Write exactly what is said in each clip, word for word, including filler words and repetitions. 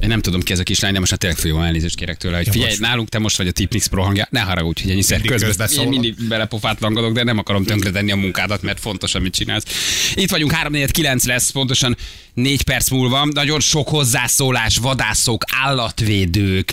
Én nem tudom ki ez a kislány, de most már tényleg főjól elnézést kérek tőle, hogy figyelj, nálunk te most vagy a Tipnix Pro hangja, ne haragudj, hogy ennyiszer közben én mindig belepofátlankodok, de nem akarom tönkretenni a munkádat, mert fontos, amit csinálsz. Itt vagyunk, három negyven kilenc lesz, pontosan négy perc múlva. Nagyon sok hozzászólás, vadászok, állatvédők,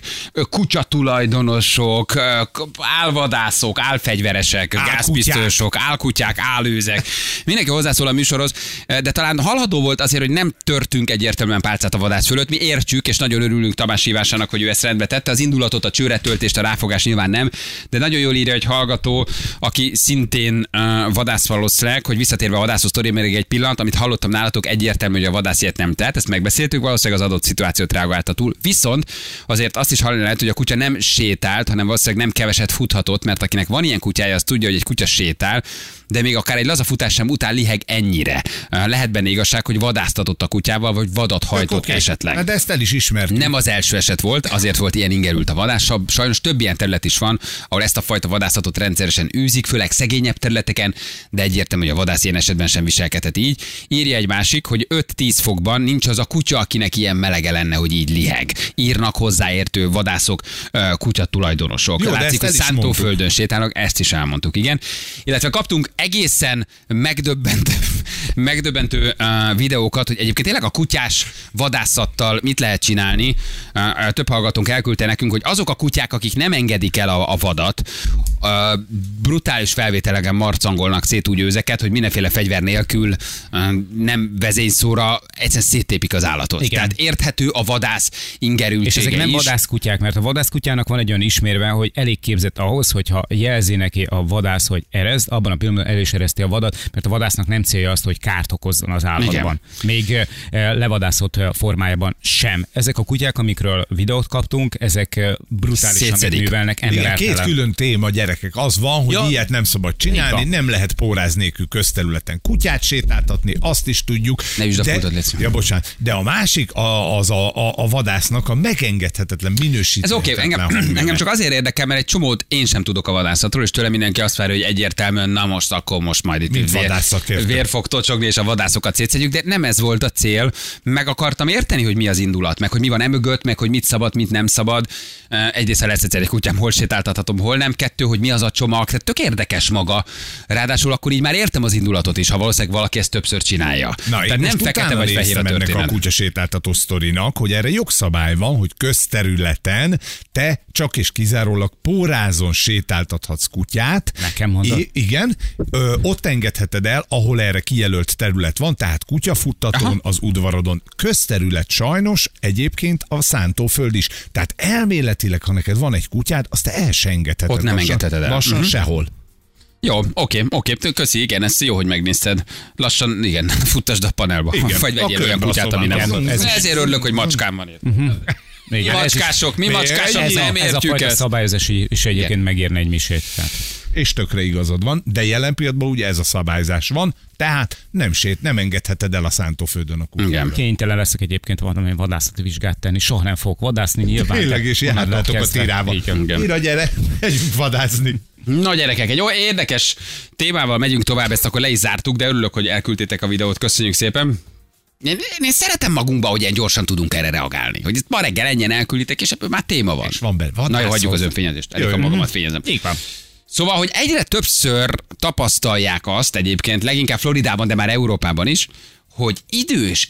kutyatulajdonosok, álvadászok, álfegyveresek, gázpisztolyosok, álkutyák, álőzek. Mindenki hozzászól a műsorhoz, de talán hallható volt azért, hogy nem törtünk egyértelműen pálcát a vadász fölött. Mi értjük, és nagyon örülünk Tamás hívásának, hogy ő ezt rendbe tette. Az indulatot, a csőretöltést, a ráfogás nyilván nem, de nagyon jól írja egy hallgató, aki szintén uh, vadász valószínűleg, hogy visszatérve a vadászó sztori, még egy pillanat, amit hallottam nálatok, egyértelmű, hogy a vadász ilyet nem tett, ezt megbeszéltük, valószínűleg az adott szituációt reagálta túl. Viszont azért azt is hallani lehet, hogy a kutya nem sétált, hanem valószínűleg nem keveset futhatott, mert akinek van ilyen kutyája, az tudja, hogy egy kutya sétál, de még akár egy laza futás sem után liheg ennyire. Lehet benne igazság, hogy vadásztatott a kutyával, vagy vadat hajtott okay. esetleg. De ezt el is ismertük. Nem az első eset volt, azért volt ilyen ingerült a vadás. Sajnos több ilyen terület is van, ahol ezt a fajta vadászatot rendszeresen űzik, főleg szegényebb területeken, de egyértelmű, hogy a vadász ilyen esetben sem viselkedhet így. Írja egy másik, hogy öt-tíz fokban nincs az a kutya, akinek ilyen melege lenne, hogy így liheg. Írnak hozzáértő vadászok, kutyatulajdonosok. Jó, látszik, hogy szántóföldön sétálnak, ezt is elmondtuk, igen. Illetve kaptunk egészen megdöbbentő, megdöbbentő uh, videókat, hogy egyébként tényleg a kutyás vadászattal mit lehet csinálni. Uh, több hallgatónk elküldte nekünk, hogy azok a kutyák, akik nem engedik el a, a vadat, uh, brutális felvételegen marcangolnak szét úgy őzeket, hogy mindenféle fegyver nélkül, uh, nem vezényszóra, egyszerűen széttépik az állatot. Igen. Tehát érthető a vadász ingerültsége. És ezek nem is. vadászkutyák, mert a vadászkutyának van egy olyan ismérve, hogy elég képzett ahhoz, hogyha jelzi neki a vadász, hogy erezd, abban a pillanatban el is ereszti a vadat, mert a vadásznak nem célja azt, hogy kárt okozzon az állatban. Igen. Még levadászott formájában sem. Ezek a kutyák, amikről videót kaptunk, ezek brutálisan művelnek embertelen. Két külön téma, gyerekek. Az van, hogy ja. ilyet nem szabad csinálni, nem lehet póráz nélkül közterületen kutyát sétáltatni, azt is tudjuk. Ne üsd a pultot, légy ja, bocsánat. De a másik a, az a, a, a vadásznak a megengedhetetlen minősítő. Ez oké, okay. engem, engem csak azért érdekel, mert egy csomót én sem tudok a vadászatról, és tőle mindenki azt várja, hogy egyértelműen, na most akkor most majd itt vér, vér fog tocsogni, és a vadászokat szétszedjük, de nem ez volt a cél. Meg akartam érteni, hogy mi az indulat, meg hogy mi van emögött, meg hogy mit szabad, mit nem szabad. Egyrészt lesz egyszer egy kutyám, hol sétáltathatom, hol nem. Kettő, hogy mi az a csomag. Tehát tök érdekes maga. Ráadásul akkor így már értem az indulatot is, ha valószínűleg valaki ezt többször csinálja. Na, tehát nem fekete vagy fehér a történet. Ennek a kutyasétáltató sztorinak, hogy erre jogszabály van, hogy közterületen te csak és kizárólag pórázon sétáltathatsz kutyát. Nekem mondod? I- igen, ö, ott engedheted el, ahol erre kijelölt terület van, tehát kutyafuttatón, aha. az udvarodon. Közterület sajnos egyébként a szántóföld is. Tehát elméletileg, ha neked van egy kutyád, azt te el se engedheted. Ott nem engedheted el. Lassan uh-huh. sehol. Jó, oké, oké, köszi, igen, ez jó, hogy megnézted. Lassan, igen, futtasd a panelba. Igen. Vagy vegyél olyan kutyát, ami nem van. Ez ezért örülök, hogy macskám van itt. Uh-huh. Mi macskások, mi macskások, ez nem a, ez a fajta szabályozás is egyébként megérne egy misét. Tehát. És tökre igazad van, de jelen pillanatban ugye ez a szabályzás van, tehát nem sét, nem engedheted el a szántóföldön a kutyát. Kénytelen leszek egyébként valami vadászati vizsgát tenni, soha nem fogok vadászni nyilván. Tényleg, és járnátok a tirával. Ira, gyere, megyünk vadászni. Na gyerekek, egy olyan érdekes témával megyünk tovább, ezt akkor le is zártuk, de örülök, hogy elküldtétek a videót, köszönjük szépen. Én, én szeretem magunkba, hogy ilyen gyorsan tudunk erre reagálni. Hogy ezt ma reggel ennyien elkülditek, és ebből már téma van. És van benne vadászok. Na jó, hagyjuk az önfényezést. Elég a magamat fényezem. Így van. Szóval, hogy egyre többször tapasztalják azt egyébként, leginkább Floridában, de már Európában is, hogy idős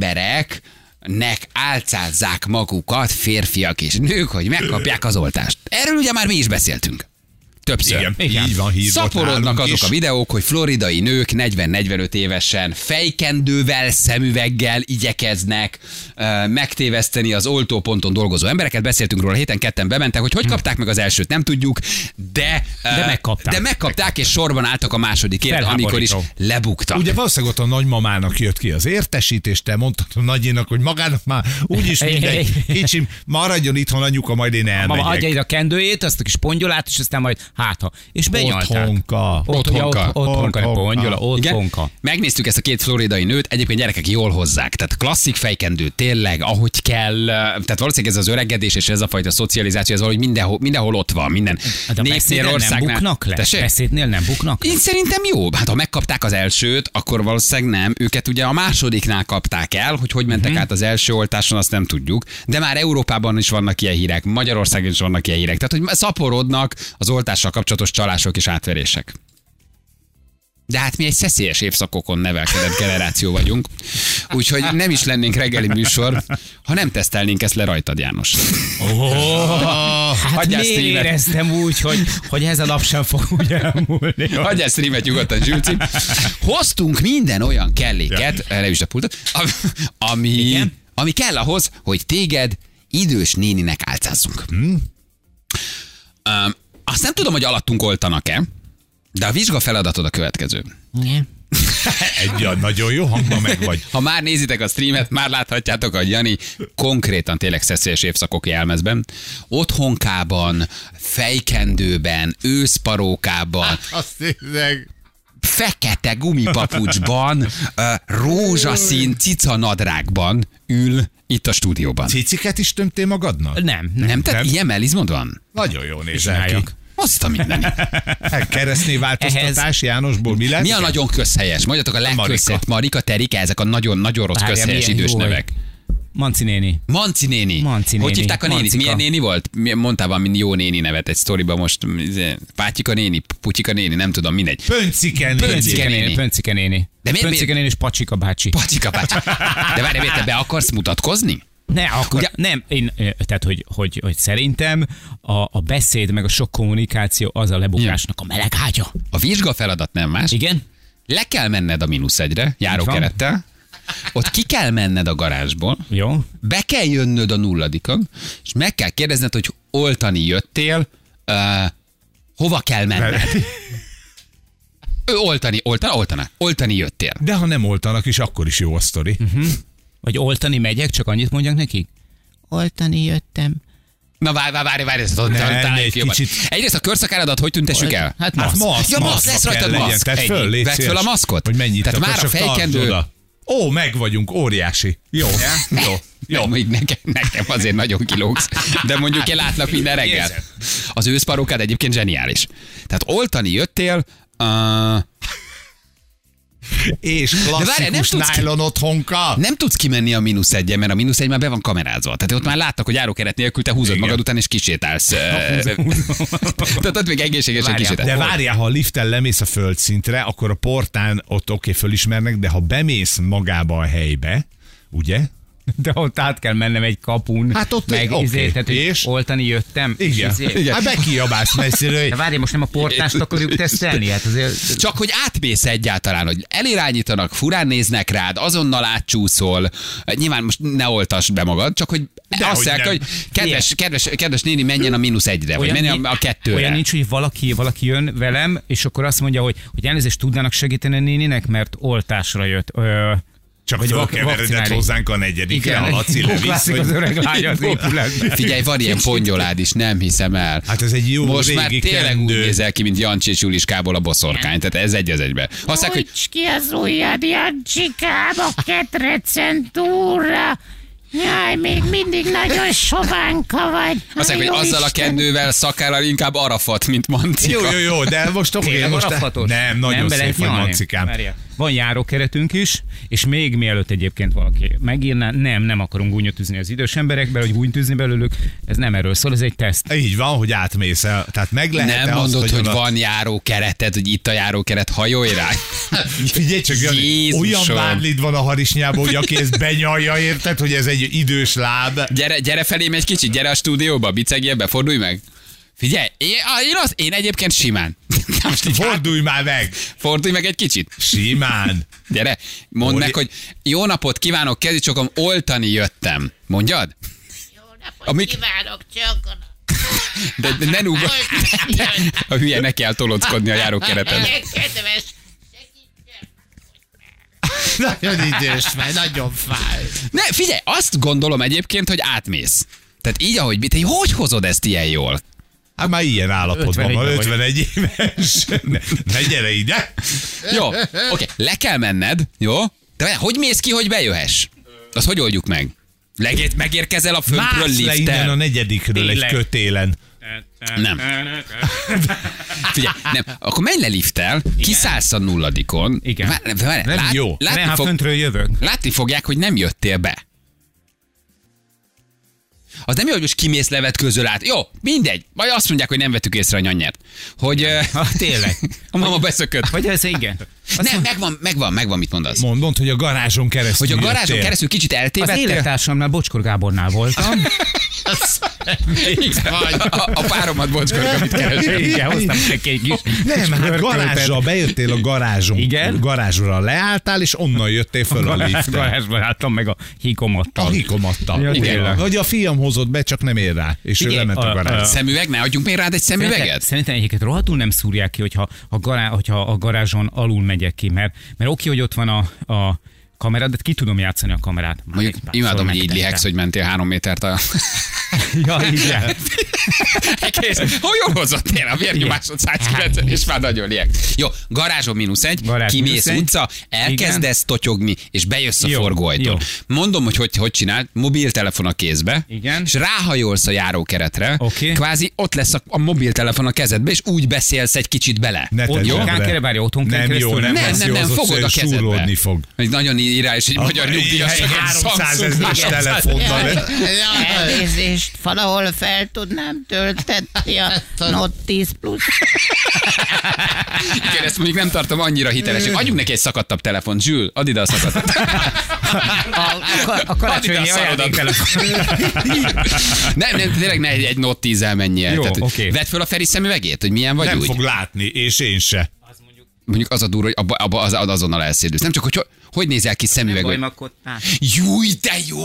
embereknek álcázzák magukat férfiak és nők, hogy megkapják az oltást. Erről ugye már mi is beszéltünk. Többször. Igen, igen. Így van, szaporodnak azok is a videók, hogy floridai nők negyven-negyvenöt évesen fejkendővel, szemüveggel igyekeznek uh, megtéveszteni az oltóponton dolgozó embereket. Beszéltünk róla, héten ketten bementek, hogy hogy kapták meg az elsőt, nem tudjuk, de, uh, de megkapták. De megkapták, és sorban álltak a másodikért, amikor is lebuktak. Ugye valószínűleg ott a nagymamának jött ki az értesítés, te mondtad a nagyénak, hogy magának már úgyis mindegy, kicsim, maradjon itthon anyuka, majd én elmegyek. Mama adja ide a kendőjét, azt a kis pongyolát, és aztán majd Hát ha. És benyalták. Otthonka. Otthonka. Otthonka, ne pongyola, otthonka. Megnéztük ezt a két floridai nőt, egyébként gyerekek jól hozzák. Tehát klasszik fejkendő, tényleg, ahogy kell. Tehát valószínűleg ez az öregedés és ez a fajta szocializáció, ez valahogy mindenhol, mindenhol ott van. Minden De beszédnél nem buknak le? Tessék? Beszédnél nem buknak le? Én szerintem jó. Hát ha megkapták az elsőt, akkor valószínűleg nem. Őket ugye a másodiknál kapták el, hogy hogy mentek uh-huh. át az első oltáson, azt nem tudjuk. De már Európában is vannak ilyen hírek, Magyarországon is vannak ilyen hírek. Tehát, hogy szaporodnak az oltással kapcsolatos csalások és átverések. De hát mi egy szeszélyes évszakokon nevelkedett generáció vagyunk, úgyhogy nem is lennénk reggeli műsor, ha nem tesztelnénk ezt le rajtad, János. Oh, hát miért éreztem úgy, hogy, hogy ez a nap sem fog úgy elmúlni. Hagyjál streamet nyugodtan, Zsülci. Hoztunk minden olyan kelléket, ja. Leüsd a pultot, ami, ami kell ahhoz, hogy téged idős néninek álcázzunk. Hmm. Um, azt nem tudom, hogy alattunk oltanak-e, de a vizsga feladatod a következő. Igen. Egy nagyon jó hangban meg vagy. Ha már nézitek a streamet, már láthatjátok, hogy Jani konkrétan tényleg szeszélyes évszakok jelmezben, otthonkában, fejkendőben, őszparókában, Azt tényleg... fekete gumipapucsban, rózsaszín cicanadrágban ül itt a stúdióban. Ciciket is tömtél magadnak? Nem, nem. Nem, tehát Nem. ilyen mellizmod van? Nagyon jó nézel ki. Azt a mindenit. Keresztnév változtatás Ehhez... Jánosból mi lesz? Mi a nagyon közhelyes? Mondjatok a legközhelyes. Marika, Terika, ezek a nagyon-nagyon rossz Várja, közhelyes milyen idős jó, nevek. Manci néni. Manci néni. Manci Hogy néni. hívták a nénit? Mancika. Milyen néni volt? Mondtál valami jó néni nevet egy sztoriban most. Pátyika néni, Putyika néni, nem tudom, mindegy. Pönciken néni. Pöncike néni. Pöncike néni. De miért- Pöncike néni és Pacsika bácsi. Patyika bácsi. De várj, miért te be akarsz mutatkozni? Ne, akkor, Ugye- nem, én, ö, tehát, hogy, hogy, hogy szerintem a, a beszéd meg a sok kommunikáció az a lebukásnak a meleg ágya. A vizsga feladat nem más. Igen? Le kell menned a mínusz egyre, járókerettel. Ott ki kell menned a garázsból. Jó. Be kell jönnöd a nulladikon, és meg kell kérdezned, hogy oltani jöttél, uh, hova kell menned. Ő oltani, oltana, oltana, oltani jöttél. De ha nem oltanak is, akkor is jó a sztori. Uh-huh. Vagy oltani megyek, csak annyit mondjak nekik? Oltani jöttem. Na várj, várj, várj, várj, ezt Nem, találjuk egy jobban. kicsit- Egyrészt a körszakáradat hogy tüntessük el? Hát Hát maszk. maszk, Ja, maszk, maszkba lesz rajtad kell legyen. maszk. Tehát Ennyi. föl, légy Vedd föl szíves, a maszkot. Hogy mennyit Tehát már a akarsz, csak fejkendő- tartsd oda. Ó, meg vagyunk, óriási. Jó, jó. Jó, még nekem, nekem azért nagyon kilógsz, de mondjuk én látlak minden reggel. Érzed. Az őszparókád egyébként zseniális. Tehát oltani jöttél, uh, És várjál, nem klasszikus tudsz ki- nylon otthonka. nem tudsz kimenni a mínusz egyen, mert a mínusz egy már be van kamerázva. Tehát ott már láttak, hogy járókeret nélkül te húzod Igen. magad után és kisétálsz. Tehát ott még egészségesen Várjál, kisétálsz. De várjál, ha a lifttel lemész a földszintre, akkor a portán ott oké, okay, fölismernek, de ha bemész magába a helybe, ugye? De ott át kell mennem egy kapun. Hát ott meg oké. izé, tehát, hogy És? oltani jöttem. Igen. És izé. Igen. Hát bekiabálsz messziről. De várj, most nem a portást akarjuk tesztelni? Hát azért... Csak hogy átmész egyáltalán, hogy elirányítanak, furán néznek rád, azonnal átcsúszol. Nyilván most ne oltasd be magad, csak hogy De azt hogy mondják, nem. hogy kedves, kedves, kedves néni, menjen a mínusz egyre, vagy menjen ni- a kettőre. Olyan nincs, hogy valaki, valaki jön velem, és akkor azt mondja, hogy, hogy elnézést tudnának segíteni a néninek, mert oltásra jött. Ö, Csak Vagy vak- fölkeveredett vakcinálni. hozzánk a negyedikre, a Laci levisz. Lászik az öreg lány az épületben. Figyelj, van ilyen pongyolád is, nem hiszem el. Hát ez egy jó Most régi már tényleg úgy kendő. nézel ki, mint Jancsi és Juliskából a boszorkány, tehát ez egy az egyben. Azt mondják, hogy Nyújts ki az ujjad, Jancsikám, a ketrecen túlra. Jaj, még mindig nagyon sovánka vagy. azt mondják, hogy Jó azzal a Isten. kendővel szakállal inkább Arafat, mint Mancika. Jó, jó, jó, de most oké, Tényleg most arafatos? nem, nagyon be lehet szép vagy, nyalni? Mancikám. Várjál. Van járókeretünk is, és még mielőtt egyébként valaki megírná, nem, nem akarunk gúnyot üzni az idős emberekbe, hogy gúnyt üzni belőlük, ez nem erről szól, ez egy teszt. Így van, hogy átmész el. Tehát meg lehet Nem mondod, azt, hogy a- van járókereted, hogy itt a járókeret, hajolj rá. Figyelj csak, Jani, olyan Jézusom. vádlid van a harisnyában, hogy aki ezt benyalja, érted, hogy ez egy idős láb. Gyere, gyere felém egy kicsit, gyere a stúdióba, bicegjél be, fordulj meg. Figyelj, én, én, az, én egyébként simán. Most így Fordulj már meg! fordulj meg egy kicsit. Simán. Gyere, mondd Óri- meg, hogy jó napot kívánok, kezicsokom, oltani jöttem. Mondjad? Jó napot Amik- kívánok, csak De, de ne rúgj. A hülye ne kell tolockodni a járókereten. kedves, segítsen. Nagyon idős vagy, nagyon fáj. Ne, figyelj, azt gondolom egyébként, hogy átmész. Tehát így, ahogy te hogy hozod ezt ilyen jól? Hát már ilyen állapotban van, ötvenegy éves. Ne, ne gyere ide. Jó, oké, le kell menned, jó? De hogy mész ki, hogy bejöhess? Azt hogy oldjuk meg? Legét megérkezel a föntről Mász le innen a lifttel? negyedikről egy Tényleg. kötélen. Nem. Figyelj, nem, akkor menj le lifttel, kiszállsz a nulladikon. Igen. Várj, várj, Nem lát, jó. Látni, Nem, ha fog, föntről jövök. látni fogják, hogy nem jöttél be. Az nem jó, hogy most kimész levetkőzöl át. Jó, mindegy. Majd azt mondják, hogy nem vettük észre a nyanyert. Hogy Ha, tényleg. a mama beszökött. Vagy ez igen. Nem, megvan, megvan, megvan, mit mondasz. Mond, mondd, hogy a garázson keresztül Hogy a garázson jöttél. keresztül kicsit Az eltévedtél. élettársamnál Bocskor Gábornál voltam. A, a páromat bocskor, amit keresem. Igen, hoztam neki egy kis Nem, kis hát pörköltet. garázsra bejöttél a garázson. Igen? Garázsra leálltál, és onnan jöttél föl a Garázs- liften. Garázsban álltam meg a híkomattal. A hikomattal. Ja, Igen. tényleg. Hogy a fiam hozott be, csak nem ér rá. És ő Figyelj, lement a a- garázsra. a- Szemüveg? Ne adjunk még rád egy Szerintem, szemüveget? szerintem egyébként rohadtul nem szúrják ki, hogyha a, gará, hogyha a garázson alul megyek ki, mert, mert oké, hogy ott van a, a kamera, de ki tudom játszani a kamerát. Mondjuk Már imádom, szól hogy így megtettem. lihegsz, hogy mentél három métert a... Ja, igen. Kész. Hogy jól hozottél a vérnyomásod száz kilencven, és már nagyon lieg. Jó, garázson mínusz egy, Garázs kimész mínusz egy. utca, elkezdesz totyogni, és bejössz a Jó, forgóajtón. jó. Mondom, hogy hogy, hogy csinál, mobiltelefon a kézbe, Igen. és ráhajolsz a járókeretre, Oké. kvázi ott lesz a, a mobiltelefon a kezedbe, és úgy beszélsz egy kicsit bele. Ne tedd Otthon bele. kell kere, várja, otthon kell Nem keresztül, jó, nem Nem, lesz nem, jó, nem, az ott fogod a kezedbe. súrlódni fog. Egy nagyon írá, és egy magyar nyugdíjas. háromszázezeres telefonnal. Elnézést, valahol fel tudnám töltetni a Note tíz Plus. Igen, ezt mondjuk nem tartom annyira hitelesnek. Adjunk neki egy szakadtabb telefont. Zsül, add ide a szakadtabb. A, a, a karácsonyi Add ide a szarodat. ajándéktelefon. Nem, nem, tényleg ne egy, egy Note tízzel menj el. Jó, Tehát, hogy oké. vedd föl a Feri szemüvegét, hogy milyen vagy Nem úgy. fog látni, és én se. Mondjuk az a durva, hogy abba, abba az, azonnal elszédülsz. Nem csak, hogy hogy, hogy nézel ki szemüveg. Hogy... Bajmakodtál. Júj, de jó!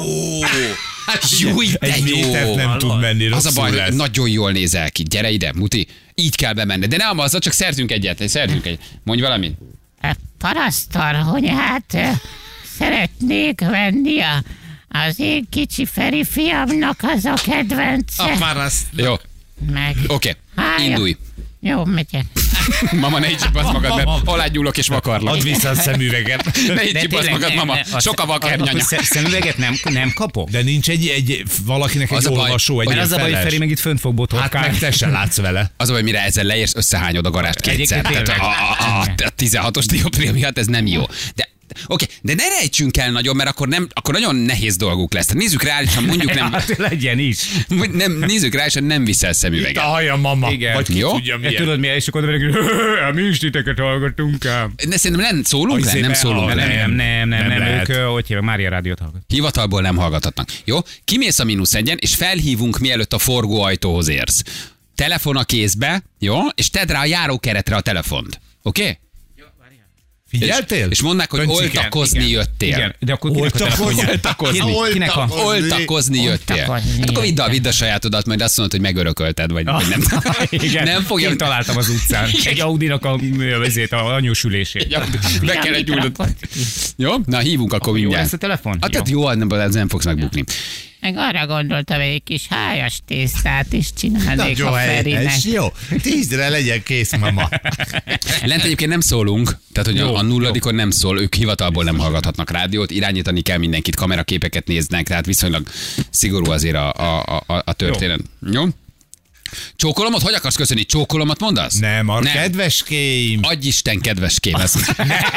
Júj, de Egy jó! métert nem tud menni, Az a rosszul baj, hogy lesz. nagyon jól nézel ki. Gyere ide, Muti. Így kell bemenni. De nem azzal, csak szerzünk egyet. Szerzünk egyet. Mondj valamit. Parasztarhonyát ö, szeretnék venni a, az én kicsi Feri fiamnak az a kedvence. paraszt. Jó, Meg. oké. Hája. Indulj. Jó, megyek. Mama, ne így csipasz magad, mert alágyúlok és vakarlak. Add vissza a szemüveget. Ne így De csipasz tényleg, magad, ne- mama. ne, a- Sok a a- vakernyanya. akkor szem- Szemüveget nem, nem kapok? De nincs egy, egy valakinek Az egy a baj, olvasó, egy Mert ilyen az a baj, hogy feles. Feri meg itt fönt fog Hát botorkálni. meg te se látsz vele. Az a baj, mire ezzel leérsz, összehányod a garást kétszer. Egyébként Tehát a, a, a, a tizenhatos dioptria miatt ez nem jó. De oké, de ne rejtsünk el nagyon, mert akkor, nem, akkor nagyon nehéz dolguk lesz. Tehát nézzük reálisan, mondjuk nem, Hát legyen is. nem nézzük reálisan, nem viszel Itt a szemüveget. haja, mama. Igen. Vagy ki Jó? tudja Ja, milyen. tudod mi, és akkor oda megyek, mi is titeket hallgatunk ám. De szerintem nem szólunk le, nem Izébe, szólunk a- le. Nem, nem, nem, Nem nem, lehet. ők, ö, hogy hívják, Mária Rádiót hallgat. Hivatalból nem hallgathatnak. Jó? Kimész a mínusz egyen, és felhívunk, mielőtt a forgóajtóhoz érsz. Telefon a kézbe, jó? És tedd rá a járókeretre a telefont. Oké? Okay? Figyeltél? És, és mondták, hogy Pöncike? oltakozni Igen. jöttél. Igen, de akkor kinek a Oltakozni? telefonja? Oltakozni. Kinek- Kinek a... Oltakozni jöttél. Oltakozni Akkor vidd a, jöttem. vidd a sajátodat, majd azt mondod, hogy megörökölted, vagy, vagy nem. Igen, Nem fogja. Én találtam az utcán. Igen. Egy Audinak a, vezét, a anyósülését. Ja, be kell egy Fiam, gyújtott. mit rakott ki? Jó? Na, hívunk akkor Jó mindjárt. lesz a telefon? Hát tehát jó, nem, ez nem fogsz megbukni. Meg arra gondoltam, hogy egy kis hájas tésztát is csinálnék Nagyon a Ferinek. helyes, jó. Tízre legyen kész, mama. Lent egyébként nem szólunk, tehát hogy Jó, a, a nulladikon nem szól, ők hivatalból nem hallgathatnak rádiót, irányítani kell mindenkit, kameraképeket néznek, tehát viszonylag szigorú azért a, a, a, a történet. Jó? Jó? Csókolomot? Hogy akarsz köszönni? Csókolomat mondasz? Nem, a Nem. kedveském. Adj Isten, kedveském, ezt.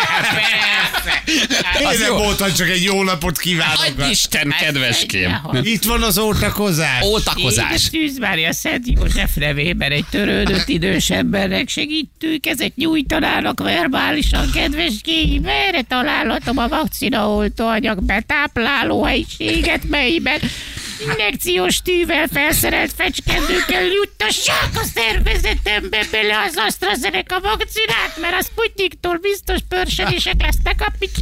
Én az nem jó. voltam, csak egy jó napot kívánok. Adj Isten, kedveském. Mindenhol. Itt van az ótakozás. Oltakozás. Szűz Mária Szent József nevében egy törődött idős embernek segítő kezet nyújtanának verbálisan, kedveském, merre találhatom a vakcinaoltóanyag betápláló helyiséget, melyben injekciós tűvel felszerelt fecskendőkkel juttassák a szervezetembe bele az AstraZeneca vakcinát, mert a Sputniktól biztos pörsenések lesznek a pics.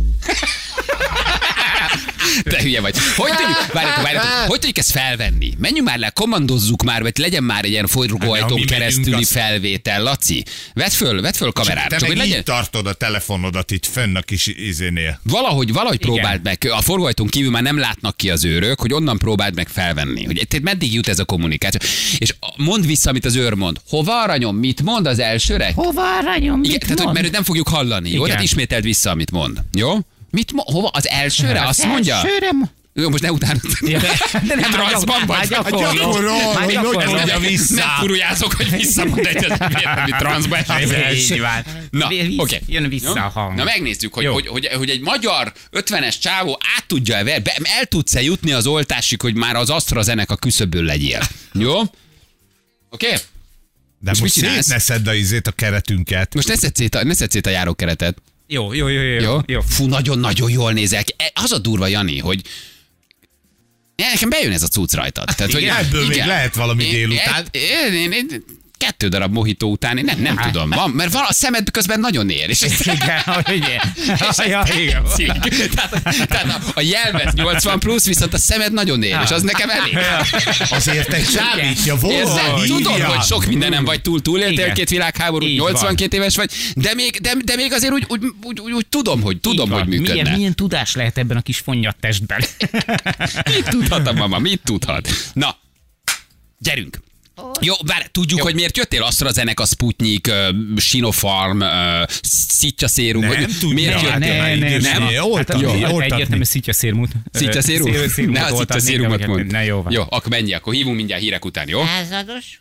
Te hülye vagy. Hogy tudjuk, várjátok, várjátok, hogy tudjuk ezt felvenni? Menjünk már le, kommandozzuk már, vagy legyen már egy ilyen Hát, de forgóajtón ha mi keresztüli megyünk, azt- felvétel, Laci. Vedd föl, vedd föl kamerát. Te Csak, meg hogy legyen, így tartod a telefonodat itt fönn a kis izénél. valahogy, valahogy próbáld meg. A forgóajtón kívül már nem látnak ki az őrök, hogy onnan próbáld meg próbálják felvenni, hogy tehát meddig jut ez a kommunikáció. És mondd vissza, amit az őr mond. Hova aranyom? Mit mond az elsőre? Hova aranyom? Mit Igen, tehát, hogy, mert őt nem fogjuk hallani. Jó, tehát ismételd vissza, amit mond. Jó? Mit mo- hova? Az elsőre? Azt mondja? Elsőre... Jó, most ne utána. Ja, de, de nem transzban vagy. Hát gyakorol, hogy hogy mondja vissza. Nem furujázok, hogy visszamond egy ami transzba esik. Na, oké. Jön vissza a hang. Na megnézzük, hogy, hogy, hogy, hogy egy magyar ötvenes csávó át tudja-e ver, be, el tudsz-e jutni az oltásig, hogy már az AstraZeneca küszöbön legyél. Jó? Oké? Okay? De most, most szét ne szedd a izét a keretünket. Most ne szedd szét a, ne szedd szét a járókeretet. Jó, jó, jó, jó, jó. jó. Fú, nagyon-nagyon jól nézel ki. Az a durva, Jani, hogy nekem bejön ez a cucc rajtad. Tehát, igen, hogy, ebből igen. még lehet valami én, délután. Én, én, én, kettő darab mojitó után, én nem, nem tudom, van, mert van, a szemed közben nagyon ér. És ez, igen, hogy ja, igen. Tehát, tehát a jelvet nyolcvan plusz, viszont a szemed nagyon ér, és az nekem elég. Azért egy csábítja volna. Tudom, hogy sok mindenem vagy túl, túléltél két világháború, nyolcvankét éves vagy, de még, de, de még azért úgy, úgy, úgy, úgy, úgy tudom, hogy tudom, hogy működne. Milyen, milyen tudás lehet ebben a kis fonnyat testben? Mit tudhat a mama, mit tudhat? Na, gyerünk. Jó, bár tudjuk, Jó. hogy miért jöttél? AstraZeneca, Sputnik, uh, Sinopharm, uh, szittyaszérum. Nem hogy tudja. Miért jöttél? Nem, nem, nem. nem. Egyértelmű szittyaszérumot. Szittyaszérum? Ne a szittyaszérumot mondd. Na jó van. Jó, akkor menj, akkor hívunk mindjárt hírek után, jó? Lázados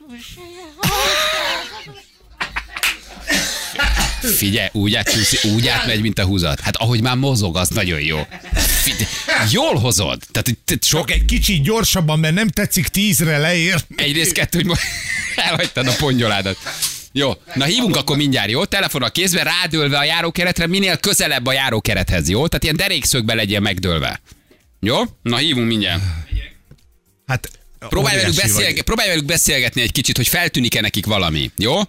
Figyelj, úgy, átcsúsz, úgy átmegy, mint a húzat. Hát ahogy már mozog, az nagyon jó. Figyelj, jól hozod. Tehát, sok... Csak egy kicsit gyorsabban, mert nem tetszik tízre leér. Egyrészt kettő, hogy elhagytad a pongyoládat. Jó, na hívunk akkor mindjárt, jó? Telefon a kézben, rádölve a járókeretre, minél közelebb a járókerethez, jó? Tehát ilyen derékszögbe legyen megdőlve. Jó? Na hívunk mindjárt. Hát, próbálj velük, beszélge- próbálj velük beszélgetni egy kicsit, hogy feltűnik-e nekik valami, jó?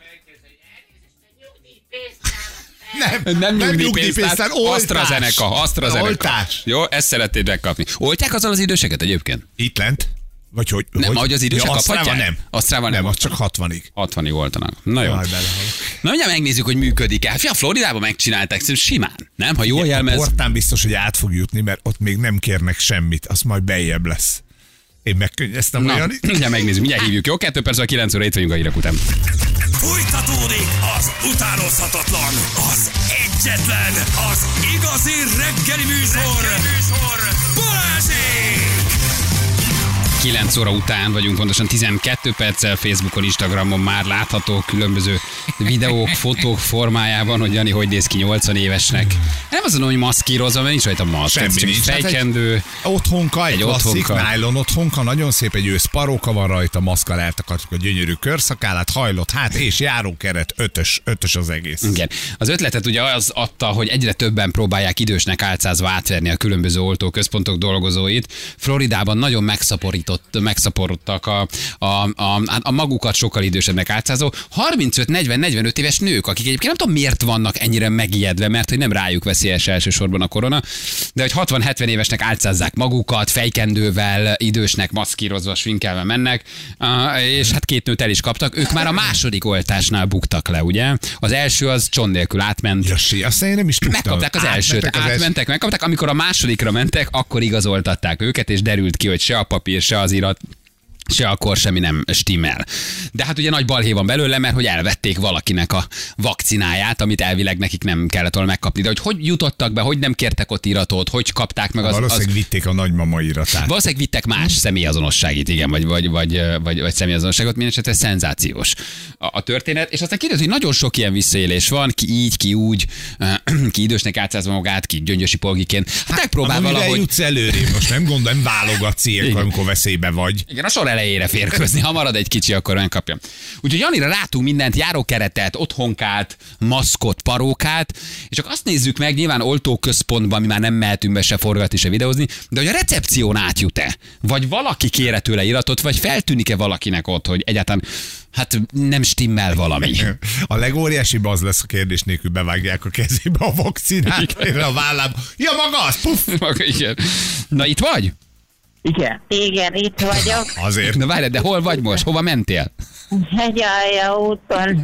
Nem, nem, nem nyugdíjpénztár, oltás. AstraZeneca, AstraZeneca. Oltás. Jó, ezt szeretnéd megkapni. Oltják azzal az időseket egyébként? Itt lent? Vagy hogy? Nem, hogy az idősek ja, kaphatják? Nem. Asztrában nem. Nem, az csak hatvanig. hatvanig oltanak. Na jó. Na mindjárt megnézzük, hogy működik-e. Hát, a Floridában megcsinálták, szerintem simán. Nem? Ha jól jelmez. A portán biztos, hogy át fog jutni, mert ott még nem kérnek semmit. Az majd beljebb lesz. Én megkönnyeztem olyan. Mindjárt megnézzük, mindjárt hívjuk. Jó, kettő perc, kilenc óra, itt vagyunk a hírek után. Folytatódik az utánozhatatlan, az egyetlen, az igazi reggeli műsor, reggeli műsor. Balázsék! kilenc óra után vagyunk, pontosan tizenkét perccel Facebookon, Instagramon már látható különböző videók, fotók formájában, hogy Jani hogy néz ki nyolcvan évesnek. Nem azon, hogy maszkírozva, mert nincs rajta maszk. Semmi csak nincs. Fejkendő. Egy otthonka, egy, egy klasszik otthonka. nylon otthonka, nagyon szép, egy ősz paróka van rajta, maszkkal eltakartuk a gyönyörű körszakálát, hajlott hát, és járókeret, ötös, ötös az egész. Igen. Az ötletet ugye az adta, hogy egyre többen próbálják idősnek álcázva átverni a különböző oltóközpontok dolgozóit. Floridában nagyon megszaporít megszaporodtak a, a, a, a magukat sokkal idősebbnek átszázó harmincöt negyven negyvenöt éves nők, akik egyébként nem tudom miért vannak ennyire megijedve, mert hogy nem rájuk veszélyes elsősorban a korona, de hogy hatvan hetven évesnek álcázzák magukat, fejkendővel, idősnek maszkírozva, sminkelve mennek, és hát két nőt el is kaptak, ők már a második oltásnál buktak le, ugye? Az első az cson nélkül átment. Jossi, azt én nem is tudtam. Megkapták az elsőt, az átmentek, els... megkapták, amikor a másodikra mentek, akkor igazoltatták őket, és derült ki, hogy se a papír, se az irat, se akkor semmi nem stimmel. De hát ugye nagy balhé van belőle, mert hogy elvették valakinek a vakcináját, amit elvileg nekik nem kellett volna megkapni. De hogy hogy jutottak be, hogy nem kértek ott iratot, hogy kapták meg az... Valószínűleg az... vitték a nagymama iratát. Valószínűleg vittek más személyazonosságit, igen, vagy, vagy, vagy, vagy, vagy személyazonosságot, mindesetre szenzációs a, a történet. És aztán kiderült, hogy nagyon sok ilyen visszaélés van, ki így, ki úgy, ki idősnek átszázva magát, ki gyöngyösi polgiként. Hát megpróbál valahogy... jutsz előrébb, most nem gondol, nem válogatsz ilyenkor, amikor veszélybe vagy. Igen, a sor elejére férkőzni, ha marad egy kicsi, akkor megkapja. Úgyhogy Janira látunk mindent, járókeretet, otthonkát, maszkot, parókát, és csak azt nézzük meg, nyilván oltóközpontban mi már nem mehetünk be se forgatni, se videózni, de hogy a recepción átjut-e? Vagy valaki kére tőle iratot, vagy feltűnik-e valakinek ott, hogy egyáltalán hát nem stimmel valami. A legóriásibb az lesz, a kérdés nélkül bevágják a kezébe a vakcinát, a vállába. Ja, maga az, puff! Igen. Na itt vagy? Igen. Igen, itt vagyok. Azért. Na várj, de hol vagy most? Hova mentél? Hegyalja úton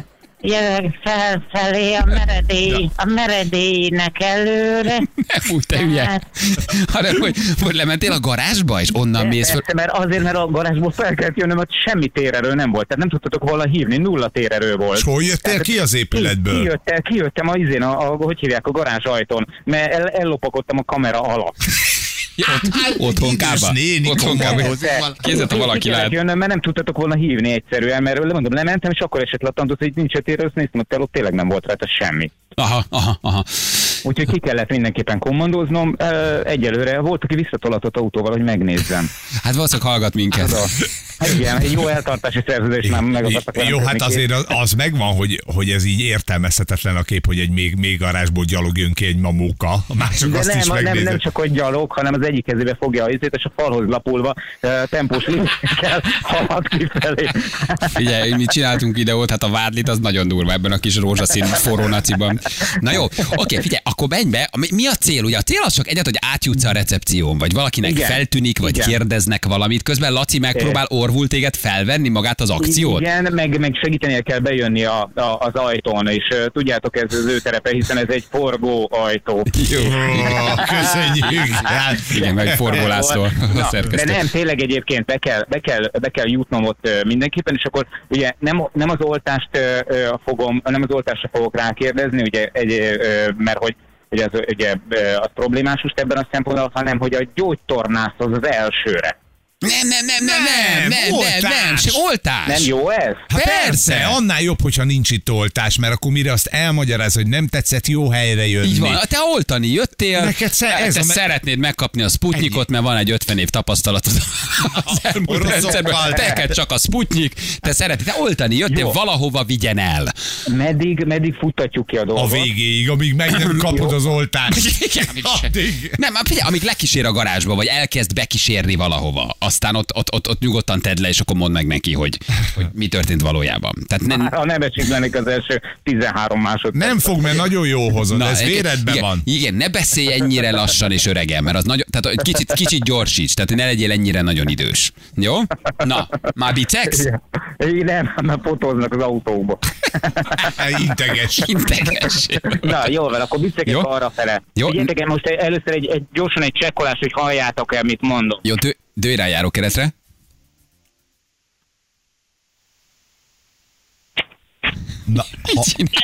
jövök felfelé a meredély, a meredélynek előre. Nem úgy, te hülye. Hát, Hanem, hogy, hogy lementél a garázsba, és onnan mész föl. Persze, mert azért, mert a garázsból fel kellett jönnöm, hogy semmi térerő nem volt. Tehát nem tudtatok volna hívni, nulla térerő volt. És hol jöttél ki az épületből? Kijöttem, kijöttem a izén, a, a, hogy hívják, a garázs ajtón, mert el, ellopakodtam a kamera alatt. Ja, otthonkába. Idős néni, Otthonkába. komoly. Kézzet, ha valaki Ki kellett lát. jönnöm, mert nem tudtatok volna hívni egyszerűen, mert mondom, lementem, és akkor esett le a tantusz, hogy nincs térerő, azt néztem, hogy ott tényleg nem volt rajta semmi. Aha, aha, aha. Úgyhogy ki kellett mindenképpen kommandóznom. Egyelőre volt, aki visszatolatott autóval, hogy megnézzem. Hát valószínűleg hallgat minket. Hát igen, egy jó eltartási szerződés már meg akartak velem Jó, hát kötni. azért az, az megvan, hogy, hogy ez így értelmezhetetlen a kép, hogy egy még, még garázsból gyalog jön ki egy mamóka, a mások De azt is nem, nem, megnézed. nem csak hogy gyalog, hanem az egyik kezébe fogja a izét, és a falhoz lapulva uh, tempós lépésekkel halad kifelé. Figyelj, mi csináltunk videót, hát a vádlit az nagyon durva ebben a kis rózsaszín forró naciban. Na jó, oké, figyelj, akkor menj be. Mi, mi a cél? Ugye a cél az csak egyet, hogy átjutsz a recepción, vagy valakinek Igen. feltűnik, vagy Igen. kérdeznek valamit. Közben Laci megpróbál orvul téged felvenni magát az akciót. Igen, meg, meg segítenie kell bejönni a, a, az ajtón, és uh, tudjátok, ez az ő terepe, hiszen ez egy forgó ajtó. Jó. Ó, köszönjük. Hát, Igen, meg Forgó László a Na, de szerkesztő. nem, tényleg egyébként be kell, be kell, be kell jutnom ott uh, mindenképpen, és akkor ugye nem, nem az oltást uh, fogom, nem az oltásra fogok rákérdezni, ugye, egy, uh, mert hogy ugye az, ugye, uh, az problémás most ebben a szempontból, hanem hogy a gyógytornászhoz az elsőre. Nem, nem, nem, nem, nem, Nem, nem, nem, nem, oltás. se- oltás. Nem jó ez? Hát Persze. persze, annál jobb, hogyha nincs itt oltás, mert akkor mire azt elmagyaráz, hogy nem tetszett jó helyre jönni. Így van, te oltani jöttél, Neked sze- ez te a me- szeretnéd megkapni a Sputnikot, mert van egy ötven év tapasztalatod az elmúlt Rosszokkal. rendszerben, teked csak a Sputnik, te szeretnéd, te oltani jöttél, Jó. valahova vigyen el. Meddig, meddig futtatjuk ki a A dolgot? végéig, amíg meg nem kapod az oltást. Igen, amíg se- Addig. Nem, hát figyelj, amíg lekísér a garázsba, vagy elkezd bekísérni valahova, aztán ott, ott, ott, ott nyugodtan tedd le, és akkor mondd meg neki, hogy, hogy mi történt valójában. Tehát nem, Ha nem esik lennék az első tizenhárom másodperc. Nem fog, mert nagyon jó hozod, ez igen, véredben igen, van. Igen, ne beszélj ennyire lassan és öregen, mert az nagyon, tehát egy kicsit, kicsit gyorsíts, tehát ne legyél ennyire nagyon idős. Jó? Na, már bicegsz? Igen. Igen, mert fotóznak az autóba. Integes. Integes. Na, jó, van, akkor bicegek Jó. arra fele. Jó. Figyeljetek el most először egy, egy, gyorsan egy csekkolás, hogy halljátok el, mit mondok. Jó, dő, dőj rá járókeretre. Na, ha,